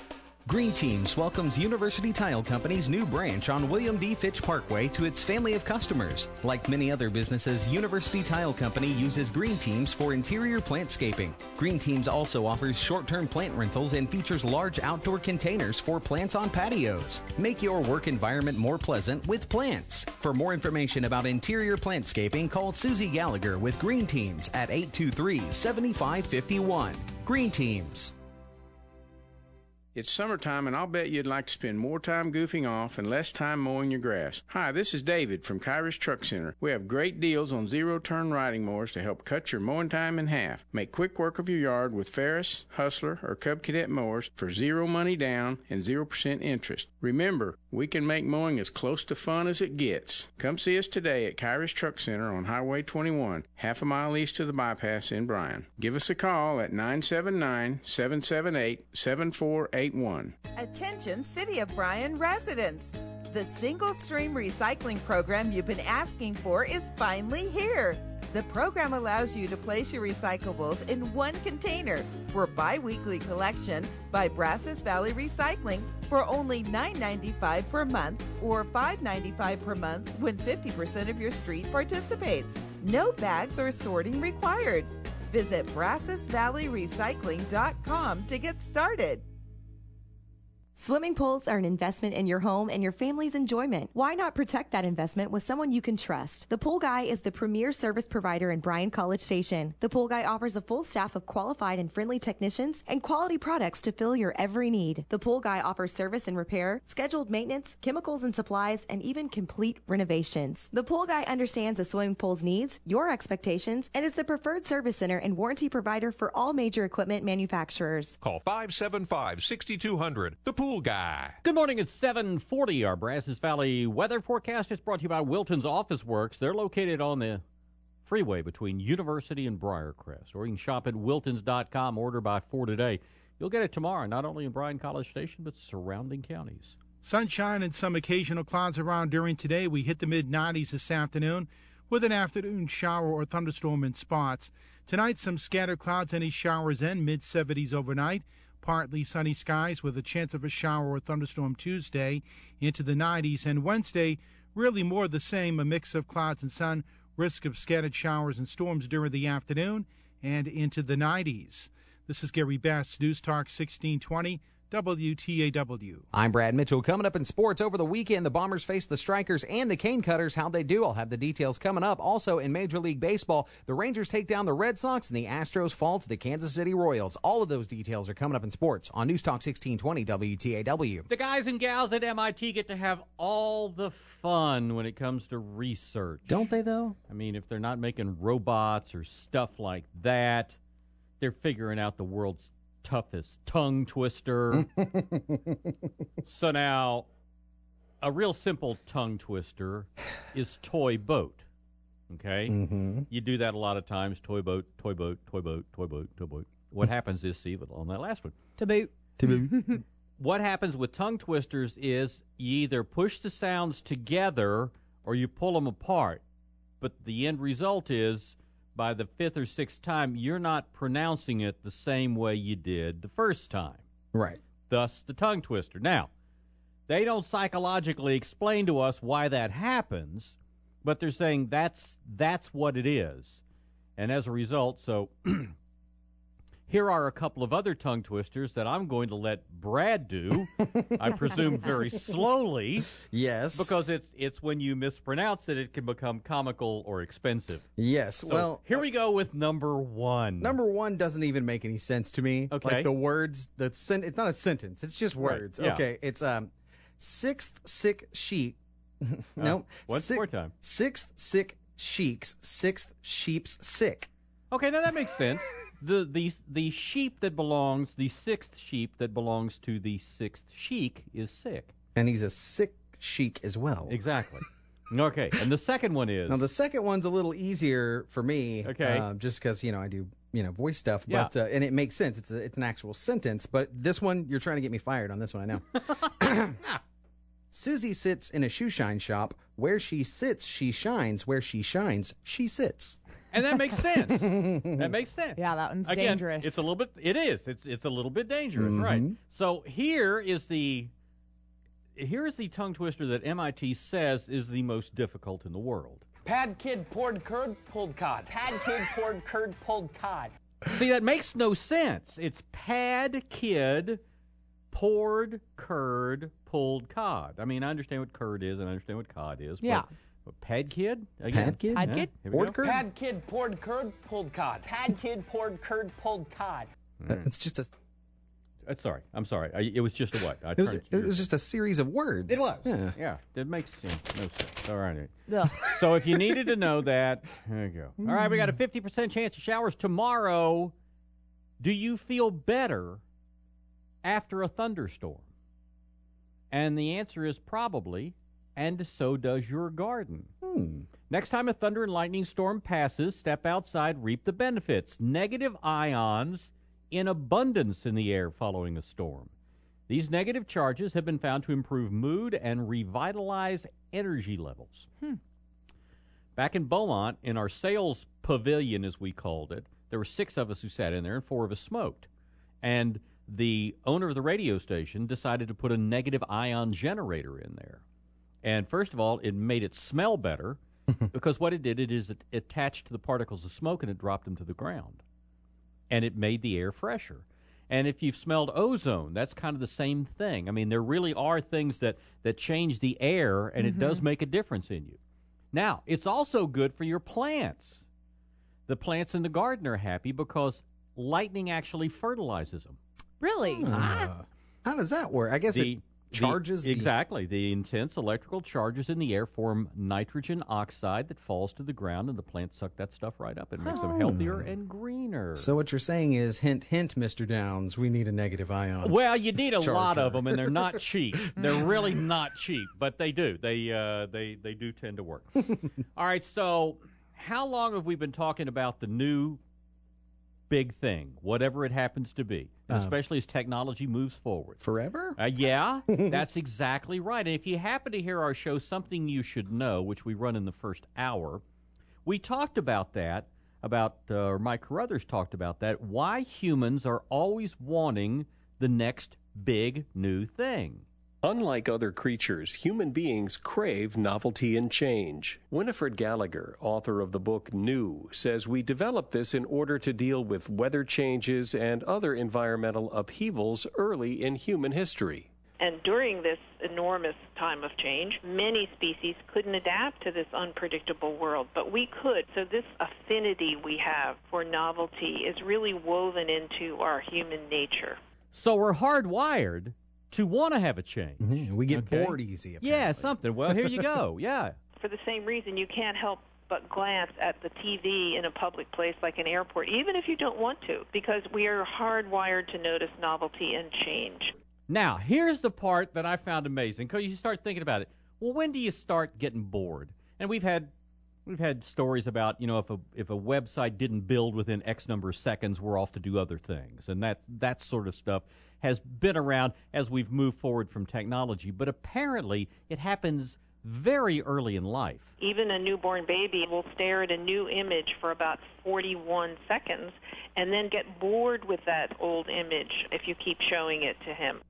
Speaker 14: Green Teams welcomes University Tile Company's new branch on William D. Fitch Parkway to its family of customers. Like many other businesses, University Tile Company uses Green Teams for interior plantscaping. Green Teams also offers short-term plant rentals and features large outdoor containers for plants on patios. Make your work environment more pleasant with plants. For more information about interior plantscaping, call Susie Gallagher with Green Teams at eight two three, seven five five one. Green Teams.
Speaker 18: It's summertime, and I'll bet you'd like to spend more time goofing off and less time mowing your grass. Hi, this is David from Kyrus Truck Center. We have great deals on zero-turn riding mowers to help cut your mowing time in half. Make quick work of your yard with Ferris, Hustler, or Cub Cadet mowers for zero money down and zero percent interest. Remember, we can make mowing as close to fun as it gets. Come see us today at Kyrus Truck Center on Highway twenty-one, half a mile east of the bypass in Bryan. Give us a call at nine seven nine, seven seven eight, seven four eight one.
Speaker 27: Attention City of Bryan residents. The single stream recycling program you've been asking for is finally here. The program allows you to place your recyclables in one container for bi-weekly collection by Brazos Valley Recycling for only nine ninety-five per month or five ninety-five per month when fifty percent of your street participates. No bags or sorting required. Visit Brazos Valley Recycling dot com to get started.
Speaker 10: Swimming pools are an investment in your home and your family's enjoyment. Why not protect that investment with someone you can trust? The Pool Guy is the premier service provider in Bryan College Station. The Pool Guy offers a full staff of qualified and friendly technicians and quality products to fill your every need. The Pool Guy offers service and repair, scheduled maintenance, chemicals and supplies, and even complete renovations. The Pool Guy understands a swimming pool's needs, your expectations, and is the preferred service center and warranty provider for all major equipment manufacturers.
Speaker 13: Call five seven five, six two zero zero. The Pool Guy.
Speaker 12: Good morning. It's seven forty. Our Brazos Valley weather forecast is brought to you by Wilton's Office Works. They're located on the freeway between University and Briarcrest. Or you can shop at wiltons dot com. Order by four today. You'll get it tomorrow, not only in Bryan College Station, but surrounding counties.
Speaker 26: Sunshine and some occasional clouds around during today. We hit the mid nineties this afternoon with an afternoon shower or thunderstorm in spots. Tonight, some scattered clouds, any showers in mid seventies overnight. Partly sunny skies with a chance of a shower or thunderstorm Tuesday into the nineties. And Wednesday, really more of the same, a mix of clouds and sun, risk of scattered showers and storms during the afternoon and into the nineties. This is Gary Bass, News Talk sixteen twenty. W T A W.
Speaker 14: I'm Brad Mitchell. Coming up in sports over the weekend, the Bombers face the Strikers and the Cane Cutters. How'd they do? I'll have the details coming up. Also in Major League Baseball, the Rangers take down the Red Sox and the Astros fall to the Kansas City Royals. All of those details are coming up in sports on News Talk sixteen twenty W T A W.
Speaker 12: The guys and gals at M I T get to have all the fun when it comes to research.
Speaker 14: Don't they, though?
Speaker 12: I mean, if they're not making robots or stuff like that, they're figuring out the world's toughest tongue twister. So now, a real simple tongue twister is toy boat. Okay?
Speaker 14: Mm-hmm.
Speaker 12: You do that a lot of times. Toy boat, toy boat, toy boat, toy boat, toy boat. What happens is, see, on that last one.
Speaker 1: To boot.
Speaker 14: To boot.
Speaker 12: What happens with tongue twisters is you either push the sounds together or you pull them apart. But the end result is, by the fifth or sixth time, you're not pronouncing it the same way you did the first time.
Speaker 14: Right.
Speaker 12: Thus, the tongue twister. Now, they don't psychologically explain to us why that happens, but they're saying that's that's what it is. And as a result, so here are a couple of other tongue twisters that I'm going to let Brad do, I presume very slowly.
Speaker 14: Yes.
Speaker 12: Because it's it's when you mispronounce it, it can become comical or expensive.
Speaker 14: Yes.
Speaker 12: So
Speaker 14: well,
Speaker 12: here we go with number one.
Speaker 14: Number one doesn't even make any sense to me.
Speaker 12: Okay.
Speaker 14: Like the words, the sen- it's not a sentence. It's just words.
Speaker 12: Right, yeah.
Speaker 14: Okay. It's um, sixth sick sheep. no.
Speaker 12: Uh, one
Speaker 14: Sick-
Speaker 12: more time.
Speaker 14: Sixth sick sheik's sixth sheep's sick.
Speaker 12: Okay, now that makes sense. The the the sheep that belongs, the sixth sheep that belongs to the sixth sheik is sick.
Speaker 14: And he's a sick sheik as well.
Speaker 12: Exactly. Okay, and the second one is...
Speaker 14: Now, the second one's a little easier for me.
Speaker 12: Okay.
Speaker 14: Uh, just because, you know, I do, you know, voice stuff.
Speaker 12: Yeah.
Speaker 14: But, uh, and it makes sense. It's a, it's an actual sentence. But this one, you're trying to get me fired on this one, I know. Susie sits in a shoe shine shop. Where she sits, she shines. Where she shines, she sits.
Speaker 12: And that makes sense. That makes sense.
Speaker 1: Yeah, that one's
Speaker 12: Again,
Speaker 1: dangerous.
Speaker 12: It's a little bit. It is. It's it's a little bit dangerous,
Speaker 14: Mhm.
Speaker 12: right? So here is the here is the tongue twister that M I T says is the most difficult in the world.
Speaker 15: Pad kid poured curd, pulled cod. Pad kid poured curd, pulled cod.
Speaker 12: See, that makes no sense. It's pad kid poured curd pulled cod. I mean, I understand what curd is and I understand what cod is.
Speaker 1: Yeah.
Speaker 12: But, but pad kid? Again?
Speaker 14: Pad kid?
Speaker 1: Pad
Speaker 12: Yeah,
Speaker 1: kid?
Speaker 12: here we
Speaker 14: Poured
Speaker 12: go.
Speaker 14: curd?
Speaker 15: Pad kid poured curd, pulled cod. Pad kid poured curd, pulled cod.
Speaker 14: It's just a.
Speaker 12: Uh, sorry, I'm sorry. I, it was just a what? I
Speaker 14: It was,
Speaker 12: turned
Speaker 14: it was just a series of words.
Speaker 12: It was.
Speaker 14: Yeah.
Speaker 12: Yeah. It makes yeah, no sense. All right.
Speaker 1: Ugh.
Speaker 12: So if you needed to know that, there you go. All right, we got a fifty percent chance of showers tomorrow. Do you feel better after a thunderstorm? And the answer is probably, and so does your garden.
Speaker 14: Hmm.
Speaker 12: Next time a thunder and lightning storm passes, step outside, reap the benefits. Negative ions in abundance in the air following a storm. These negative charges have been found to improve mood and revitalize energy levels.
Speaker 1: Hmm.
Speaker 12: Back in Beaumont, in our sales pavilion, as we called it, there were six of us who sat in there and four of us smoked. And the owner of the radio station decided to put a negative ion generator in there. And first of all, it made it smell better because what it did, it is it attached to the particles of smoke and it dropped them to the ground. and it made the air fresher. And if you've smelled ozone, that's kind of the same thing. I mean, there really are things that, that change the air, and mm-hmm. it does make a difference in you. Now, it's also good for your plants. The plants in the garden are happy because lightning actually fertilizes them.
Speaker 1: Really?
Speaker 14: Uh, how does that work? I guess
Speaker 12: the,
Speaker 14: it charges
Speaker 12: the,
Speaker 14: the...
Speaker 12: Exactly. The intense electrical charges in the air form nitrogen oxide that falls to the ground, and the plants suck that stuff right up. It makes
Speaker 14: oh.
Speaker 12: them healthier and greener.
Speaker 14: So what you're saying is, hint, hint, Mister Downs, we need a negative ion.
Speaker 12: Well, you need a
Speaker 14: charger.
Speaker 12: lot of them, and they're not cheap. They're really not cheap, but they do. They uh, they they do tend to work. All right, so how long have we been talking about the new big thing, whatever it happens to be,
Speaker 14: uh,
Speaker 12: especially as technology moves forward?
Speaker 14: Forever?
Speaker 12: Uh, yeah, that's exactly right. And if you happen to hear our show, Something You Should Know, which we run in the first hour, we talked about that, about, uh, or Mike Carruthers talked about that, why humans are always wanting the next big new thing.
Speaker 16: Unlike other creatures, human beings crave novelty and change. Winifred Gallagher, author of the book New, says we developed this in order to deal with weather changes and other environmental upheavals early in human history.
Speaker 17: And during this enormous time of change, many species couldn't adapt to this unpredictable world, but we could. So this affinity we have for novelty is really woven into our human nature.
Speaker 12: So we're hardwired to want to have a change.
Speaker 14: Mm-hmm. We get
Speaker 12: okay.
Speaker 14: bored easy, apparently.
Speaker 12: Yeah, something. Well, here you go. Yeah.
Speaker 17: For the same reason, you can't help but glance at the T V in a public place like an airport, even if you don't want to, because we are hardwired to notice novelty and change.
Speaker 12: Now, here's the part that I found amazing, because you start thinking about it. Well, when do you start getting bored? And we've had we've had stories about, you know, if a if a website didn't build within X number of seconds, we're off to do other things. And that that sort of stuff has been around as we've moved forward from technology. But apparently it happens very early in life.
Speaker 17: Even a newborn baby will stare at a new image for about forty-one seconds and then get bored with that old image if you keep showing it to him.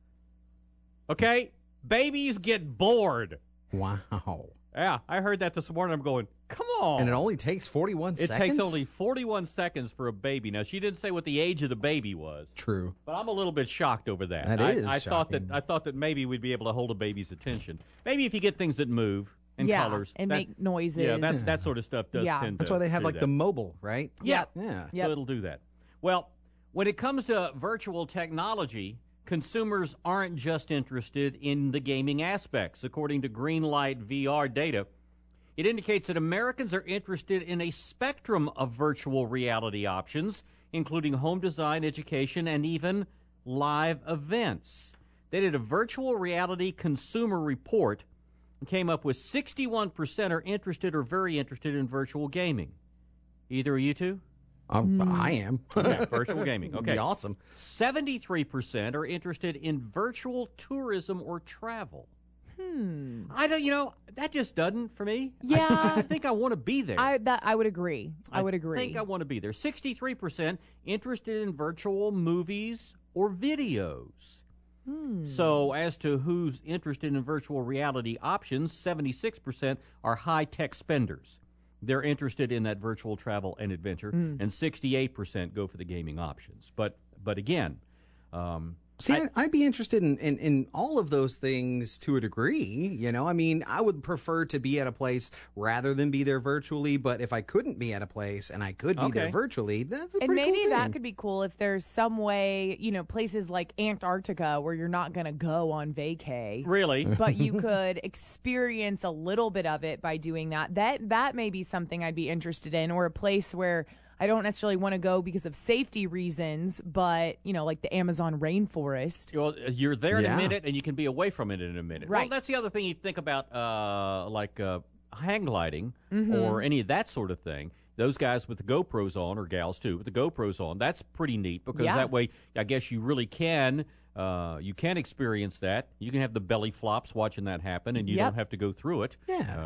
Speaker 12: Okay, babies get bored.
Speaker 14: Wow.
Speaker 12: Yeah, I heard that this morning. I'm going, come on.
Speaker 14: And it only takes forty-one
Speaker 12: it
Speaker 14: seconds?
Speaker 12: It takes only forty-one seconds for a baby. Now, she didn't say what the age of the baby was.
Speaker 14: True.
Speaker 12: But I'm a little bit shocked over that.
Speaker 14: That
Speaker 12: I,
Speaker 14: is
Speaker 12: I
Speaker 14: shocking.
Speaker 12: thought that I thought that maybe we'd be able to hold a baby's attention. Maybe if you get things that move and
Speaker 1: yeah,
Speaker 12: colors.
Speaker 1: and
Speaker 12: that,
Speaker 1: make noises.
Speaker 12: Yeah, that, that sort of stuff does
Speaker 1: yeah.
Speaker 12: tend to
Speaker 14: That's why they have,
Speaker 12: do
Speaker 14: like,
Speaker 12: that.
Speaker 14: the mobile, right?
Speaker 12: Yeah.
Speaker 14: Yeah.
Speaker 1: Yep.
Speaker 12: So it'll do that. Well, when it comes to virtual technology, consumers aren't just interested in the gaming aspects. According to Greenlight V R data, it indicates that Americans are interested in a spectrum of virtual reality options, including home design, education, and even live events. They did a virtual reality consumer report and came up with sixty-one percent are interested or very interested in virtual gaming. Either of you two?
Speaker 14: Um, mm. I am.
Speaker 12: Yeah, virtual gaming. Okay.
Speaker 14: Be awesome.
Speaker 12: seventy-three percent are interested in virtual tourism or travel.
Speaker 1: Hmm.
Speaker 12: I don't, you know, that just doesn't for me.
Speaker 1: Yeah.
Speaker 12: I, I think I want to be there.
Speaker 1: I that I would agree. I, I would agree.
Speaker 12: I think I want to be there. sixty-three percent interested in virtual movies or videos.
Speaker 1: Hmm.
Speaker 12: So as to who's interested in virtual reality options, seventy-six percent are high-tech spenders. They're interested in that virtual travel and adventure, mm. and sixty-eight percent go for the gaming options. But but again, um,
Speaker 14: See,
Speaker 12: I,
Speaker 14: I'd be interested in, in, in all of those things to a degree. You know, I mean, I would prefer to be at a place rather than be there virtually. But if I couldn't be at a place and I could be
Speaker 12: Okay.
Speaker 14: there virtually, that's a
Speaker 1: And
Speaker 14: pretty
Speaker 1: maybe
Speaker 14: cool
Speaker 1: that
Speaker 14: thing.
Speaker 1: could be cool if there's some way, you know, places like Antarctica where you're not going to go on vacay.
Speaker 12: Really?
Speaker 1: But you could experience a little bit of it by doing that. That that may be something I'd be interested in, or a place where I don't necessarily want to go because of safety reasons, but, you know, like the Amazon rainforest.
Speaker 12: Well, you're there in
Speaker 14: Yeah.
Speaker 12: a minute, and you can be away from it in a minute.
Speaker 1: Right.
Speaker 12: Well, that's the other thing you think about, uh, like uh, hang gliding
Speaker 1: Mhm.
Speaker 12: or any of that sort of thing. Those guys with the GoPros on, or gals too, with the GoPros on, that's pretty neat because
Speaker 1: Yeah.
Speaker 12: that way, I guess you really can. Uh, you can experience that. You can have the belly flops watching that happen, and you
Speaker 1: Yep.
Speaker 12: don't have to go through it.
Speaker 14: Yeah.
Speaker 12: Uh,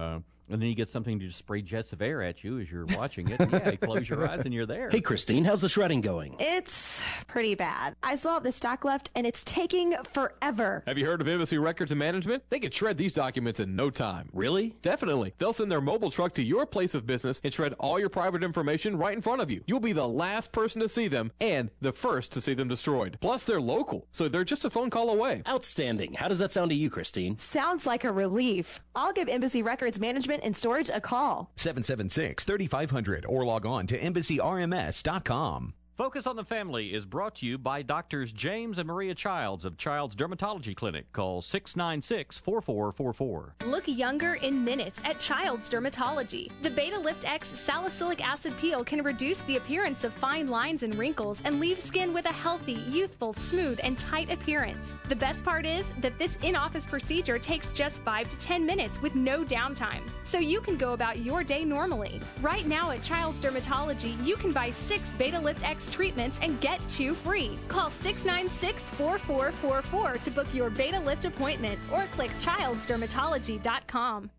Speaker 12: And then you get something to just spray jets of air at you as you're watching it. Yeah, you close your eyes and you're there.
Speaker 2: Hey, Christine, how's the shredding going?
Speaker 10: It's pretty bad. I still have the stock left, and it's taking forever.
Speaker 19: Have you heard of Embassy Records and Management? They can shred these documents in no time.
Speaker 2: Really?
Speaker 19: Definitely. They'll send their mobile truck to your place of business and shred all your private information right in front of you. You'll be the last person to see them and the first to see them destroyed. Plus, they're local, so they're just a phone call away.
Speaker 2: Outstanding. How does that sound to you, Christine?
Speaker 10: Sounds like a relief. I'll give Embassy Records Management and Storage a call.
Speaker 20: seven seven six, three five zero zero or log on to embassy r m s dot com.
Speaker 12: Focus on the Family is brought to you by Doctors James and Maria Childs of Child's Dermatology Clinic. Call six nine six, four four four four.
Speaker 21: Look younger in minutes at Child's Dermatology. The Beta Lift X salicylic acid peel can reduce the appearance of fine lines and wrinkles and leave skin with a healthy, youthful, smooth, and tight appearance. The best part is that this in-office procedure takes just five to ten minutes with no downtime, so you can go about your day normally. Right now at Child's Dermatology, you can buy six Beta Lift X treatments and get two free. Call six nine six, four four four four to book your Beta Lift appointment or click childs dermatology dot com.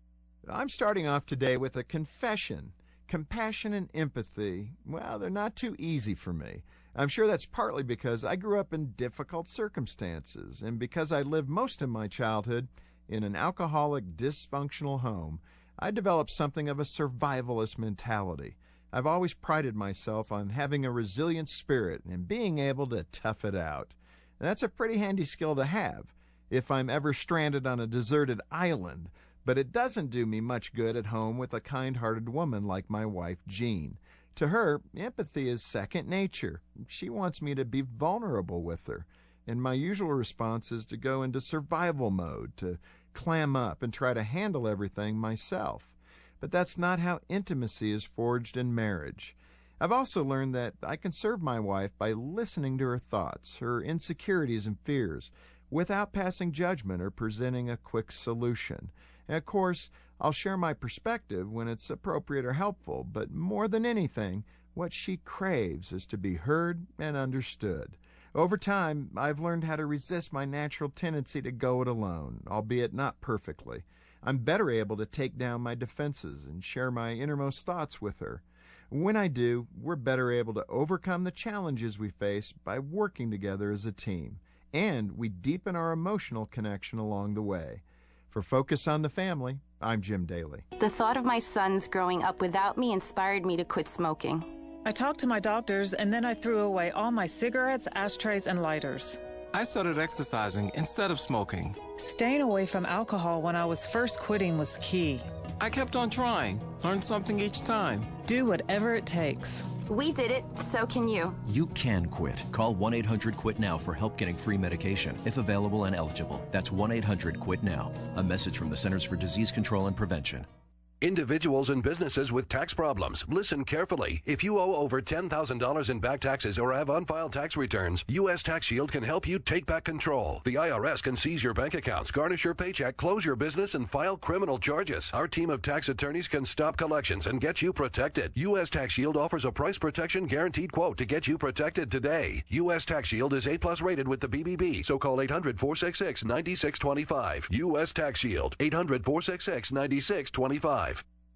Speaker 22: I'm starting off today with a confession. Compassion and empathy, well, they're not too easy for me. I'm sure that's partly because I grew up in difficult circumstances and because I lived most of my childhood in an alcoholic, dysfunctional home. I developed something of a survivalist mentality. I've always prided myself on having a resilient spirit and being able to tough it out. And that's a pretty handy skill to have if I'm ever stranded on a deserted island, but it doesn't do me much good at home with a kind-hearted woman like my wife, Jean. To her, empathy is second nature. She wants me to be vulnerable with her, and my usual response is to go into survival mode, to clam up and try to handle everything myself. But that's not how intimacy is forged in marriage. I've also learned that I can serve my wife by listening to her thoughts, her insecurities and fears, without passing judgment or presenting a quick solution. And of course, I'll share my perspective when it's appropriate or helpful, but more than anything, what she craves is to be heard and understood. Over time, I've learned how to resist my natural tendency to go it alone, albeit not perfectly. I'm better able to take down my defenses and share my innermost thoughts with her. When I do, we're better able to overcome the challenges we face by working together as a team, and we deepen our emotional connection along the way. For Focus on the Family, I'm Jim Daly.
Speaker 23: The thought of my sons growing up without me inspired me to quit smoking.
Speaker 24: I talked to my doctors, and then I threw away all my cigarettes, ashtrays, and lighters.
Speaker 28: I started exercising instead of smoking.
Speaker 24: Staying away from alcohol when I was first quitting was key.
Speaker 28: I kept on trying, learned something each time.
Speaker 24: Do whatever it takes.
Speaker 23: We did it, so can you.
Speaker 29: You can quit. Call one eight hundred quit now for help getting free medication, if available and eligible. That's one eight hundred quit now. A message from the Centers for Disease Control and Prevention.
Speaker 30: Individuals and businesses with tax problems, listen carefully. If you owe over ten thousand dollars in back taxes or have unfiled tax returns, U S Tax Shield can help you take back control. The I R S can seize your bank accounts, garnish your paycheck, close your business, and file criminal charges. Our team of tax attorneys can stop collections and get you protected. U S Tax Shield offers a price protection guaranteed quote to get you protected today. U S Tax Shield is A plus rated with the B B B, so call eight hundred, four six six, nine six two five. U S Tax Shield, eight hundred, four six six, nine six two five.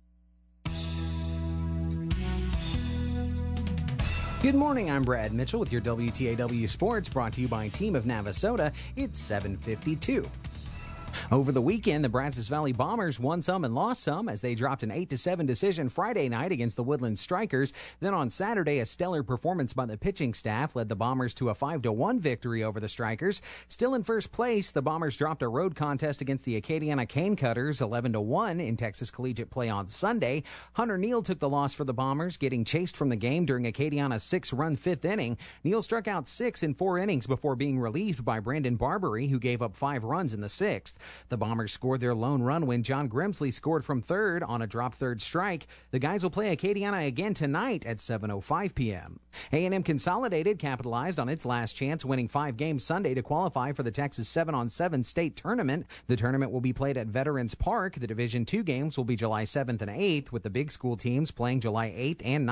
Speaker 14: Good morning, I'm Brad Mitchell with your W T A W Sports, brought to you by Team of Navasota. It's seven fifty-two. Over the weekend, the Brazos Valley Bombers won some and lost some as they dropped an eight to seven decision Friday night against the Woodland Strikers. Then on Saturday, a stellar performance by the pitching staff led the Bombers to a five to one victory over the Strikers. Still in first place, the Bombers dropped a road contest against the Acadiana Cane Cutters eleven to one in Texas Collegiate play on Sunday. Hunter Neal took the loss for the Bombers, getting chased from the game during Acadiana's six-run fifth inning. Neal struck out six in four innings before being relieved by Brandon Barbary, who gave up five runs in the sixth. The Bombers scored their lone run when John Grimsley scored from third on a drop third strike. The guys will play Acadiana again tonight at seven oh five p.m. A and M Consolidated capitalized on its last chance, winning five games Sunday to qualify for the Texas seven on seven state tournament. The tournament will be played at Veterans Park. The Division two games will be July seventh and eighth, with the big school teams playing July eighth and ninth.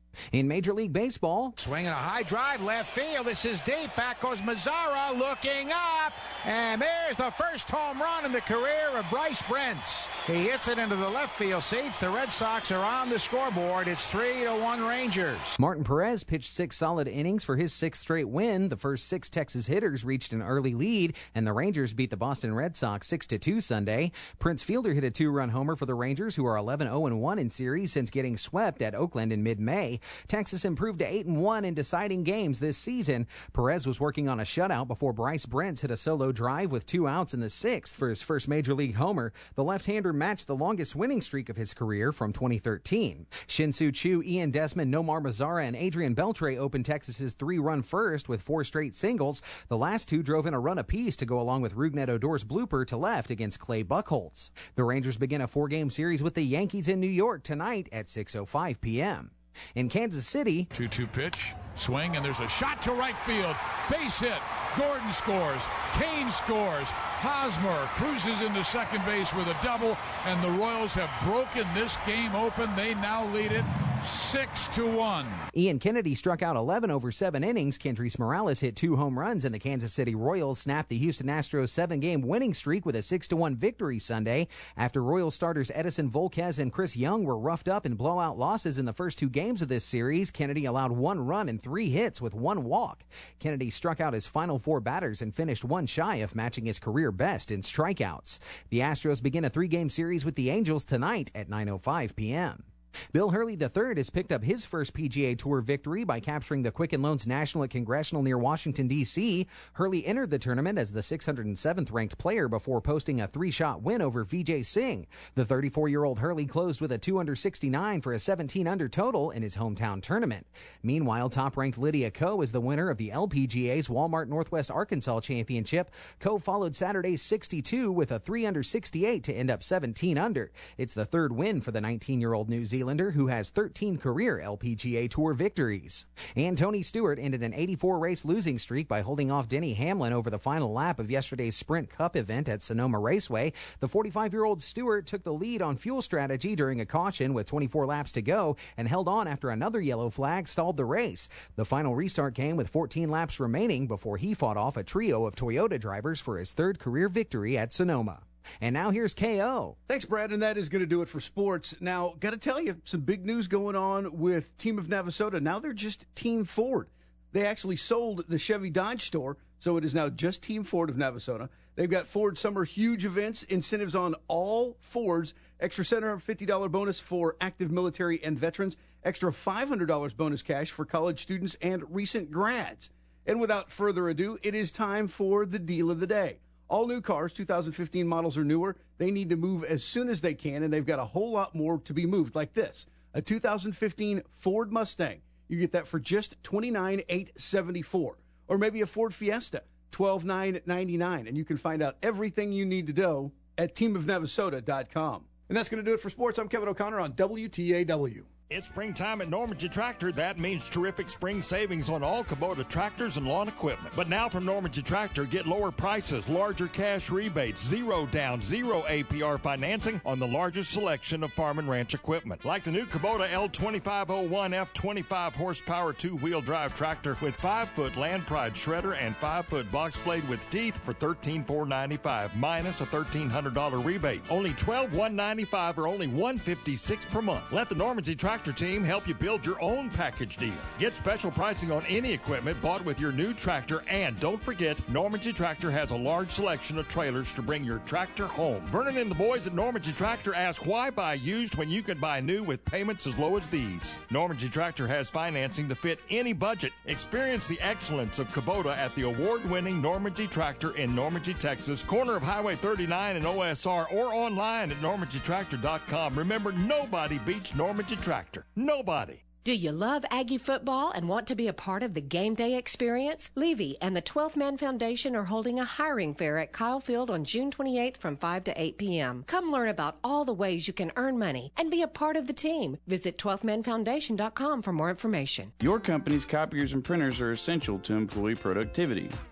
Speaker 14: In Major League Baseball,
Speaker 3: swinging a high drive left field. This is deep. Back goes Mazzara looking up. And there's the first home run in the career of Bryce Brentz. He hits it into the left field seats. The Red Sox are on the scoreboard. It's three to one Rangers.
Speaker 14: Martin Perez pitched six solid innings for his sixth straight win. The first six Texas hitters reached an early lead, and the Rangers beat the Boston Red Sox six to two Sunday. Prince Fielder hit a two-run homer for the Rangers, who are eleven oh one in series since getting swept at Oakland in mid-May. Texas improved to eight and one in deciding games this season. Perez was working on a shutout before Bryce Brentz hit a solo drive with two outs in the sixth for his first Major League homer. The left-hander matched the longest winning streak of his career from twenty thirteen. Shin-Soo Choo, Ian Desmond, Nomar Mazara, and Adrian Beltre opened Texas's three-run first with four straight singles. The last two drove in a run apiece to go along with Rougned Odor's blooper to left against Clay Buchholz. The Rangers begin a four-game series with the Yankees in New York tonight at six oh five p.m. In Kansas City,
Speaker 4: two two pitch, swing, and there's a shot to right field. Base hit. Gordon scores. Kane scores. Hosmer cruises into second base with a double, and the Royals have broken this game open. They now lead it six to one.
Speaker 14: Ian Kennedy struck out eleven over seven innings. Kendrys Morales hit two home runs, and the Kansas City Royals snapped the Houston Astros seven-game winning streak with a six to one victory Sunday after Royals starters Edison Volquez and Chris Young were roughed up in blowout losses in the first two games of this series. Kennedy allowed one run and three hits with one walk. Kennedy struck out his final four batters and finished one shy of matching his career best in strikeouts. The Astros begin a three-game series with the Angels tonight at nine oh five p.m. Bill Hurley the third has picked up his first P G A Tour victory by capturing the Quicken Loans National at Congressional near Washington, D C Hurley entered the tournament as the six hundred seventh ranked player before posting a three-shot win over Vijay Singh. The thirty-four-year-old Hurley closed with a two under sixty-nine for a seventeen under total in his hometown tournament. Meanwhile, top-ranked Lydia Ko is the winner of the L P G A's Walmart Northwest Arkansas Championship. Ko followed Saturday's sixty-two with a three under sixty-eight to end up seventeen under. It's the third win for the nineteen-year-old New Zealander, who has thirteen career L P G A Tour victories. And Tony Stewart ended an eighty-four race losing streak by holding off Denny Hamlin over the final lap of yesterday's Sprint Cup event at Sonoma Raceway. The forty-five-year-old Stewart took the lead on fuel strategy during a caution with twenty-four laps to go and held on after another yellow flag stalled the race. The final restart came with fourteen laps remaining before he fought off a trio of Toyota drivers for his third career victory at Sonoma. And now here's K O.
Speaker 5: Thanks, Brad, and that is going to do it for sports. Now, got to tell you, some big news going on with Team of Navasota. Now they're just Team Ford. They actually sold the Chevy Dodge store, so it is now just Team Ford of Navasota. They've got Ford Summer huge events, incentives on all Fords, extra seven hundred fifty dollars bonus for active military and veterans, extra five hundred dollars bonus cash for college students and recent grads. And without further ado, it is time for the deal of the day. All new cars, two thousand fifteen models or newer, they need to move as soon as they can, and they've got a whole lot more to be moved, like this. A two thousand fifteen Ford Mustang. You get that for just twenty-nine thousand eight hundred seventy-four dollars. Or maybe a Ford Fiesta, twelve thousand nine hundred ninety-nine dollars. And you can find out everything you need to know at team of navasota dot com. And that's going to do it for sports. I'm Kevin O'Connor on W T A W.
Speaker 6: It's springtime at Normandy Tractor. That means terrific spring savings on all Kubota tractors and lawn equipment. But now from Normandy Tractor, get lower prices, larger cash rebates, zero down, zero A P R financing on the largest selection of farm and ranch equipment. Like the new Kubota L twenty-five oh one F twenty-five horsepower two-wheel drive tractor with five-foot Land Pride shredder and five-foot box blade with teeth for thirteen thousand four hundred ninety-five dollars minus a thirteen hundred dollars rebate. Only twelve thousand one hundred ninety-five dollars or only one hundred fifty-six dollars per month. Let the Normandy Tractor team help you build your own package deal. Get special pricing on any equipment bought with your new tractor, and don't forget, Normandy Tractor has a large selection of trailers to bring your tractor home. Vernon and the boys at Normandy Tractor ask, why buy used when you can buy new with payments as low as these? Normandy Tractor has financing to fit any budget. Experience the excellence of Kubota at the award-winning Normandy Tractor in Normandy, Texas, corner of Highway thirty-nine and O S R, or online at normandy tractor dot com. Remember, nobody beats Normandy Tractor. Nobody.
Speaker 7: Do you love Aggie football and want to be a part of the game day experience? Levy and the twelfth Man Foundation are holding a hiring fair at Kyle Field on June twenty-eighth from five to eight p.m. Come learn about all the ways you can earn money and be a part of the team. Visit twelfth man foundation dot com for more information.
Speaker 8: Your company's copiers and printers are essential to employee productivity.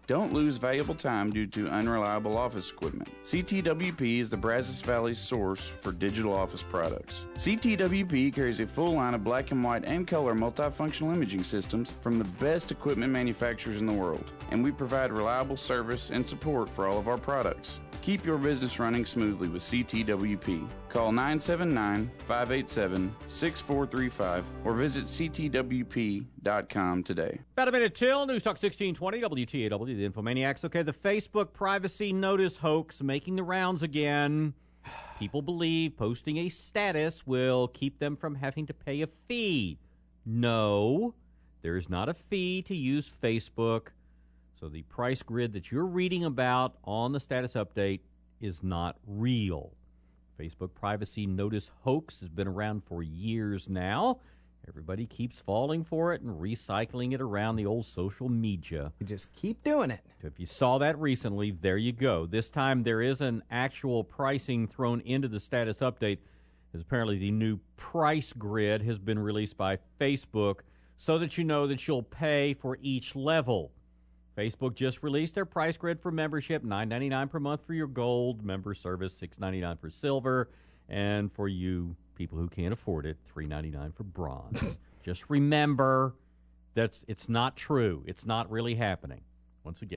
Speaker 8: Don't lose valuable time due to unreliable office equipment. C T W P is the Brazos Valley source for digital office products. C T W P carries a full line of black and white and color multifunctional imaging systems from the best equipment manufacturers in the world, and we provide reliable service and support for all of our products. Keep your business running smoothly with C T W P. Call nine seven nine, five eight seven, six four three five or visit c t w p dot com today.
Speaker 12: About a minute till News Talk sixteen twenty W T A W, the Infomaniacs. Okay, the Facebook privacy notice hoax making the rounds again. People believe posting a status will keep them from having to pay a fee. No, there is not a fee to use Facebook. So the price grid that you're reading about on the status update is not real. Facebook privacy notice hoax has been around for years now. Everybody keeps falling for it and recycling it around the old social media.
Speaker 14: You just keep doing it.
Speaker 12: So if you saw that recently, there you go. This time there is an actual pricing thrown into the status update, as apparently the new price grid has been released by Facebook so that you know that you'll pay for each level. Facebook just released their price grid for membership, nine ninety-nine per month for your gold member service, six ninety-nine for silver, and for you people who can't afford it, three ninety-nine for bronze. Just remember that's it's not true. It's not really happening. Once again.